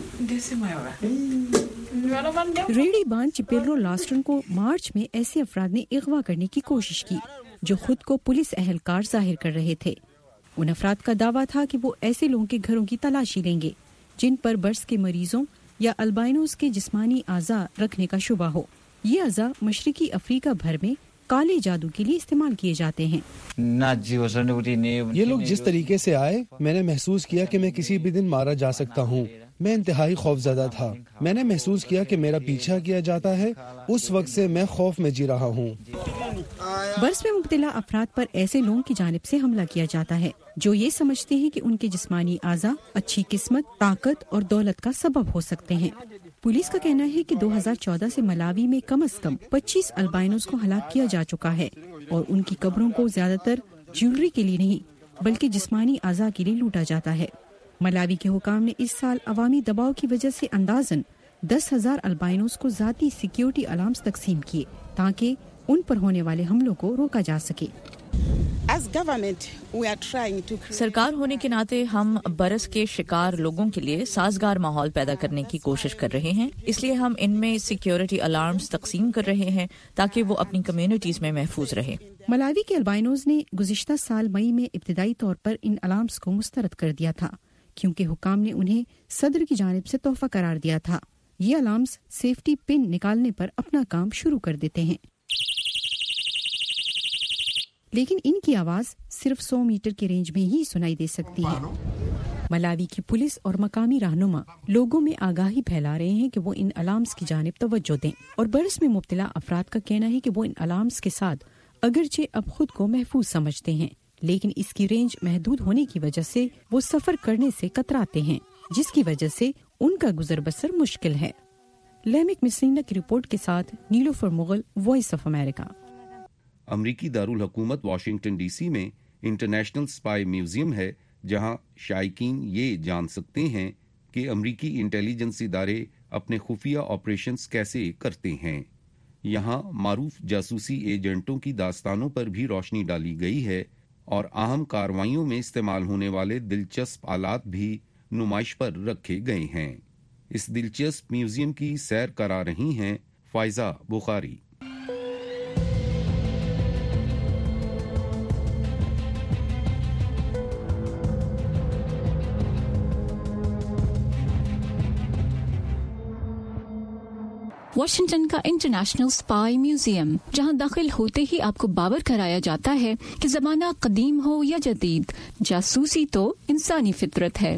रेडी बान चिपेरो लास्टन को मार्च में ऐसे अफराद ने अगवा करने की कोशिश की जो खुद को पुलिस एहलकार जाहिर कर रहे थे। उन अफराद का दावा था कि वो ऐसे लोगों के घरों की तलाशी लेंगे जिन पर बर्स के मरीजों या अल्बाइनोज के जिस्मानी आज़ा रखने का शुबा हो। ये आज़ा मशरिकी अफ्रीका भर में काले जादू के लिए इस्तेमाल किए जाते हैं। ये लोग जिस तरीके से आए, मैंने महसूस किया कि मैं किसी भी दिन मारा जा सकता हूँ। मैं इंतहाई खौफजदा था। मैंने महसूस किया कि मेरा पीछा किया जाता है। उस वक्त से मैं खौफ में जी रहा हूँ। बर्स में मुब्तला अफराद पर ऐसे लोगों की जानिब से हमला किया जाता है जो ये समझते हैं कि उनके जिस्मानी आज़ा अच्छी किस्मत, ताकत और दौलत का सबब हो सकते हैं। पुलिस का कहना है कि 2014 से मलावी में कम से कम 25 अल्बाइनोज को हलाक किया जा चुका है और उनकी कब्रों को ज्यादातर ज्वेलरी के लिए नहीं बल्कि जिस्मानी आज़ा के लिए लूटा जाता है। मलावी के हुकाम ने इस साल अवामी दबाव की वजह से अंदाजन 10,000 अल्बाइनोज को जाती सिक्योरिटी अलार्म्स तकसीम किए ताकि उन पर होने वाले हमलों को रोका जा सके। सरकार होने के नाते हम बरस के शिकार लोगों के लिए साजगार माहौल पैदा करने की कोशिश कर रहे हैं। इसलिए हम इनमें सिक्योरिटी अलार्म्स तकसीम कर रहे हैं ताकि वो अपनी कम्युनिटीज में महफूज रहे। मलावी के अल्बाइनोज ने गुज़िश्ता साल मई में इब्तिदाई तौर पर इन अलार्म्स को मुस्तरद कर दिया था क्योंकि हुकाम ने उन्हें सदर की जानिब से तोहफा करार दिया था। ये अलार्म्स सेफ्टी पिन निकालने पर अपना काम शुरू कर देते हैं, लेकिन इनकी आवाज सिर्फ 100 मीटर के रेंज में ही सुनाई दे सकती है। मलावी की पुलिस और मकामी रहनुमा लोगों में आगाही फैला रहे हैं कि वो इन अलार्म्स की जानिब तवज्जो दें और बरस में मुब्तला अफराद का कहना है कि वो इन अलार्म्स के साथ अगरचे अब खुद को महफूज समझते हैं, लेकिन इसकी रेंज महदूद होने की वजह से वो सफर करने से कतराते हैं, जिसकी वजह से उनका गुजर बसर मुश्किल है। लेमिक मिसरीना की रिपोर्ट के साथ Nilofar Mughal, voice of America. अमरीकी दारुल हुकूमत वाशिंगटन डीसी में इंटरनेशनल स्पाई म्यूजियम है, जहां शायकीन ये जान सकते हैं कि अमरीकी इंटेलिजेंस इदारे अपने खुफिया ऑपरेशंस कैसे करते हैं। यहाँ मारूफ जासूसी एजेंटों की दास्तानों पर भी रोशनी डाली गई है और अहम कार्रवाइयों में इस्तेमाल होने वाले दिलचस्प आलात भी नुमाइश पर रखे गए हैं। इस दिलचस्प म्यूजियम की सैर करा रही हैं फायजा बुखारी। वाशिंगटन का इंटरनेशनल स्पाई म्यूजियम, जहां दाखिल होते ही आपको बावर कराया जाता है कि जमाना कदीम हो या जदीद, जासूसी तो इंसानी फितरत है।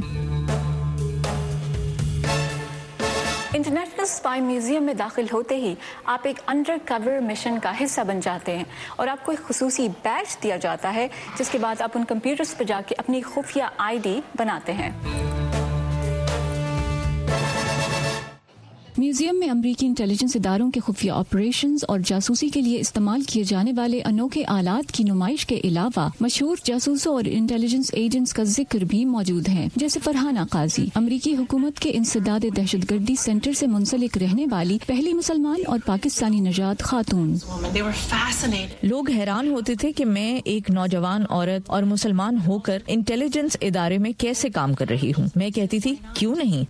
इंटरनेशनल स्पाई म्यूजियम में दाखिल होते ही आप एक अंडर कवर मिशन का हिस्सा बन जाते हैं और आपको एक खुसूसी बैज दिया जाता है, जिसके बाद आप उन कंप्यूटर्स पर जाके अपनी खुफिया आईडी बनाते हैं। म्यूजियम में अमरीकी इंटेलिजेंस इदारों के खुफिया ऑपरेशंस और जासूसी के लिए इस्तेमाल किए जाने वाले अनोखे आलात की नुमाइश के अलावा मशहूर जासूसों और इंटेलिजेंस एजेंट्स का जिक्र भी मौजूद है, जैसे फरहाना काजी, अमरीकी हुकूमत के इंसदाद दहशतगर्दी सेंटर से मुंसलिक रहने वाली पहली मुसलमान और पाकिस्तानी नजात खातून। लोग हैरान होते थे कि मैं एक नौजवान औरत और मुसलमान होकर इंटेलिजेंस इदारे में कैसे काम कर रही हूँ। मैं कहती थी क्यों नहीं।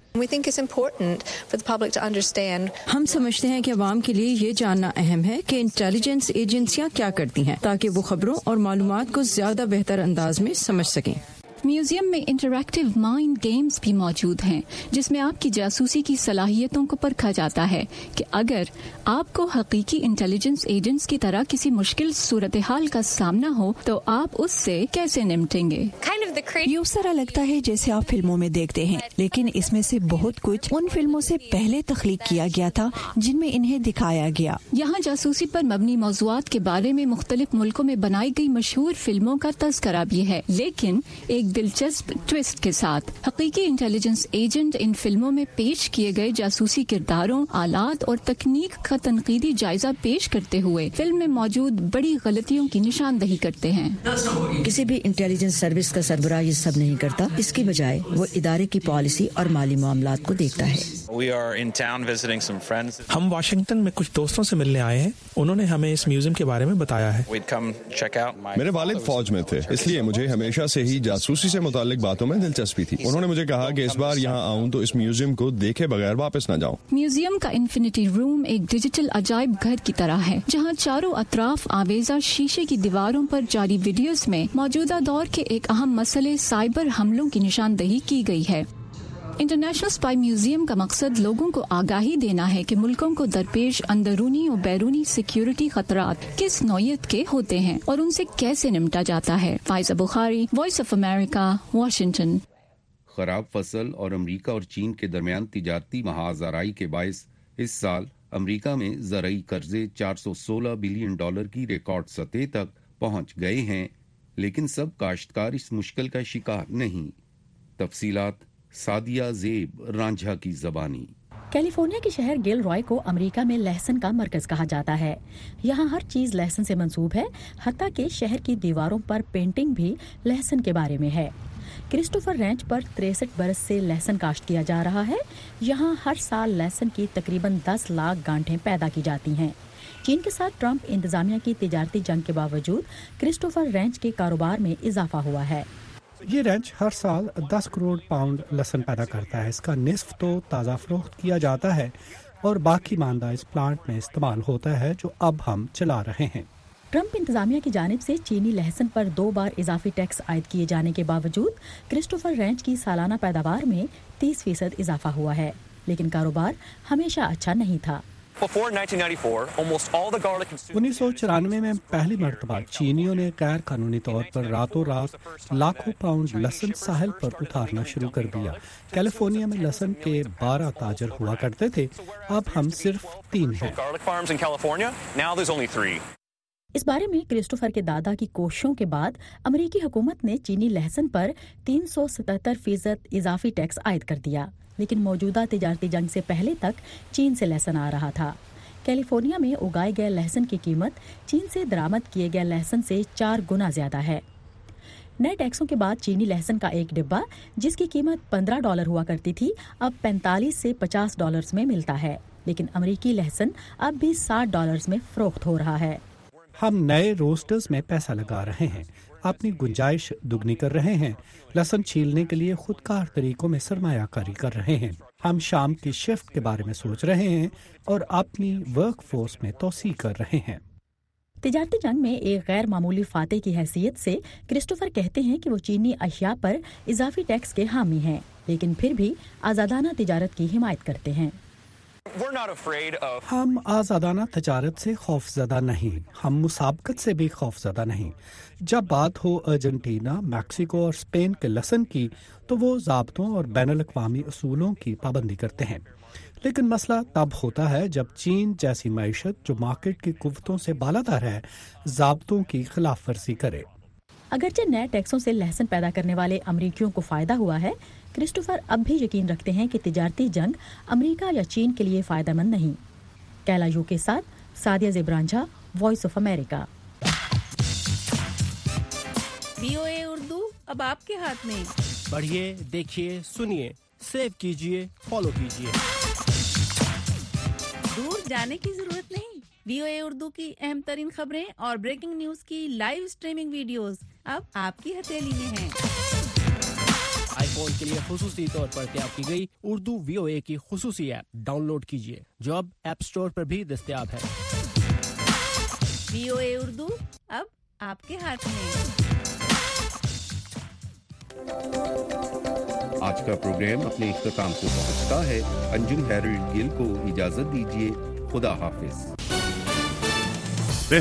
हम समझते हैं कि अवाम के लिए ये जानना अहम है कि इंटेलिजेंस एजेंसियां क्या करती हैं, ताकि वो खबरों और मालूमात को ज्यादा बेहतर अंदाज में समझ सकें। म्यूजियम में इंटरैक्टिव माइंड गेम्स भी मौजूद हैं, जिसमें आपकी जासूसी की सलाहियतों को परखा जाता है कि अगर आपको हकीकी इंटेलिजेंस एजेंट्स की तरह किसी मुश्किल सूरत हाल का सामना हो तो आप उससे कैसे निपटेंगे। ये उस तरह लगता है जैसे आप फिल्मों में देखते हैं, लेकिन इसमें से बहुत कुछ उन फिल्मों से पहले तख्लीक किया गया था जिनमें इन्हें दिखाया गया। यहाँ जासूसी पर मबनी मौज़ूआत के बारे में मुख्तलिफ मुल्कों में बनाई गई मशहूर फिल्मों का तज़किरा भी है, लेकिन एक दिलचस्प ट्विस्ट के साथ। हकीकी इंटेलिजेंस एजेंट इन फिल्मों में पेश किए गए जासूसी किरदारों, आलात और तकनीक का तनकीदी जायजा पेश करते हुए फिल्म में मौजूद बड़ी गलतियों की निशानदही करते हैं। किसी भी इंटेलिजेंस सर्विस का सरबराह ये सब नहीं करता, इसकी बजाय वो इदारे की पॉलिसी और माली मामलात को देखता है। हम वाशिंगटन में कुछ दोस्तों से मिलने आए हैं, उन्होंने हमें इस म्यूजियम के बारे में बताया है। मेरे वालिद फौज में थे, इसलिए मुझे हमेशा से ही जासूसी से मुतालिक बातों में दिलचस्पी थी। उन्होंने मुझे कहा कि इस बार यहाँ आऊँ तो इस म्यूजियम को देखे बगैर वापस न जाऊँ। म्यूजियम का इन्फिनिटी रूम एक डिजिटल अजायब घर की तरह है, जहाँ चारों अतराफ आवेजा शीशे की दीवारों पर जारी वीडियोस में मौजूदा दौर के एक अहम मसले साइबर हमलों की निशानदही की गई है। इंटरनेशनल स्पाई म्यूजियम का मकसद लोगों को आगाही देना है कि मुल्कों को दरपेश अंदरूनी और बैरूनी सिक्योरिटी खतरात किस नौयत के होते हैं और उनसे कैसे निपटा जाता है। Faiza Bukhari, voice of America, Washington. खराब फसल और अमेरिका और चीन के दरमियान तिजारती महाआज़ाराई के बायस इस साल अमेरिका में ज़राई कर्जे $416 बिलियन की रिकॉर्ड सतह तक पहुंच गए हैं, लेकिन सब काश्तकार इस मुश्किल का शिकार नहीं। तफसीलात सादिया ज़ेब रांझा की ज़बानी। कैलिफोर्निया के शहर गिल रॉय को अमेरिका में लहसुन का मरकज कहा जाता है। यहाँ हर चीज लहसुन से मंसूब है, हत्ता के शहर की दीवारों पर पेंटिंग भी लहसुन के बारे में है। क्रिस्टोफर रैंच पर 63 बरस से लहसुन काश्त किया जा रहा है। यहाँ हर साल लहसुन की तकरीबन 10 लाख गांठें पैदा की जाती हैं। चीन के साथ ट्रंप इंतजामिया की तिजारती जंग के बावजूद क्रिस्टोफर रैंच के कारोबार में इजाफा हुआ है। ये रैंच हर साल 10 करोड़ पाउंड लहसुन पैदा करता है। इसका निस्फ तो ताज़ा फरोख्त किया जाता है और बाकी मांदा इस प्लांट में इस्तेमाल होता है जो अब हम चला रहे हैं। ट्रंप इंतजामिया की जानिब से चीनी लहसुन पर 2 बार इजाफी टैक्स आयद किए जाने के बावजूद क्रिस्टोफर रैंच की सालाना पैदावार में 30% इजाफा हुआ है, लेकिन कारोबार हमेशा अच्छा नहीं था। 1994 में पहली मर्तबा चीनियों ने गैर कानूनी तौर पर रातों रात लाखों पाउंड लहसुन साहिल पर उतारना शुरू कर दिया। कैलिफोर्निया में लहसुन के 12 ताजर हुआ करते थे, अब हम सिर्फ 3 हैं। इस बारे में क्रिस्टोफर के दादा की कोशिशों के बाद अमेरिकी हुकूमत ने चीनी लहसुन पर 377% इजाफी टैक्स आयद कर दिया, लेकिन मौजूदा तिजारती जंग से पहले तक चीन से लहसुन आ रहा था। कैलिफोर्निया में उगाए गए लहसुन की कीमत चीन से दरामद किए गए लहसुन से 4 गुना ज्यादा है। नए टैक्सों के बाद चीनी लहसुन का एक डिब्बा, जिसकी कीमत $15 हुआ करती थी, अब $45 से $50 में मिलता है, लेकिन अमेरिकी लहसुन अब भी $60 में फरोख्त हो रहा है। हम नए रोस्टर्स में पैसा लगा रहे हैं, अपनी गुंजाइश दुगनी कर रहे हैं। लहसुन छीलने के लिए खुदकार तरीकों में सरमायाकारी कर रहे हैं। हम शाम की शिफ्ट के बारे में सोच रहे हैं और अपनी वर्क फोर्स में तोसी कर रहे हैं। तिजारती जंग में एक गैर मामूली फातेह की हैसियत से क्रिस्टोफर कहते हैं कि वो चीनी अशिया पर इजाफी टैक्स के हामी हैं, लेकिन फिर भी आजादाना तिजारत की हिमायत करते हैं। हम आज़ादाना तजारत से खौफजदा नहीं, हम मुसाबकत से भी खौफजदा नहीं। जब बात हो अर्जेंटीना, मैक्सिको और स्पेन के लहसुन की, तो वो ज़ाब्तों और बैनुल-अक़वामी उसूलों की पाबंदी करते हैं, लेकिन मसला तब होता है जब चीन जैसी मईशत जो मार्केट की कुव्वतों से बालातर है, ज़ाब्तों की खिलाफ वर्जी करे। अगरचे नए टैक्सों से लहसुन पैदा करने वाले अमरीकियों को फायदा हुआ है, کرسٹوفر اب بھی یقین رکھتے ہیں کہ تجارتی جنگ امریکہ یا چین کے لیے فائدہ مند نہیں. کیلا یو کے ساتھ سادیہ زبرانجھا، voice of America. VOA Urdu اب آپ کے ہاتھ میں. پڑھیے، دیکھیے، سنیے، سیو کیجیے، فالو کیجیے. دور جانے کی ضرورت نہیں. VOA اردو کی اہم ترین خبریں اور بریکنگ نیوز کی لائیو سٹریمنگ ویڈیوز اب آپ کی ہتھیلی میں ہیں. آئی فون کے لیے خصوصی طور پر تیار کی گئی اردو VOA کی خصوصی ایپ ڈاؤن لوڈ کیجیے جو اب ایپ سٹور پر بھی دستیاب ہے. VOA اردو اب آپ کے ہاتھ میں. آج کا پروگرام اپنے اختتام کو پہنچتا ہے. انجم ہیرلڈ گل کو اجازت دیجیے. خدا حافظ.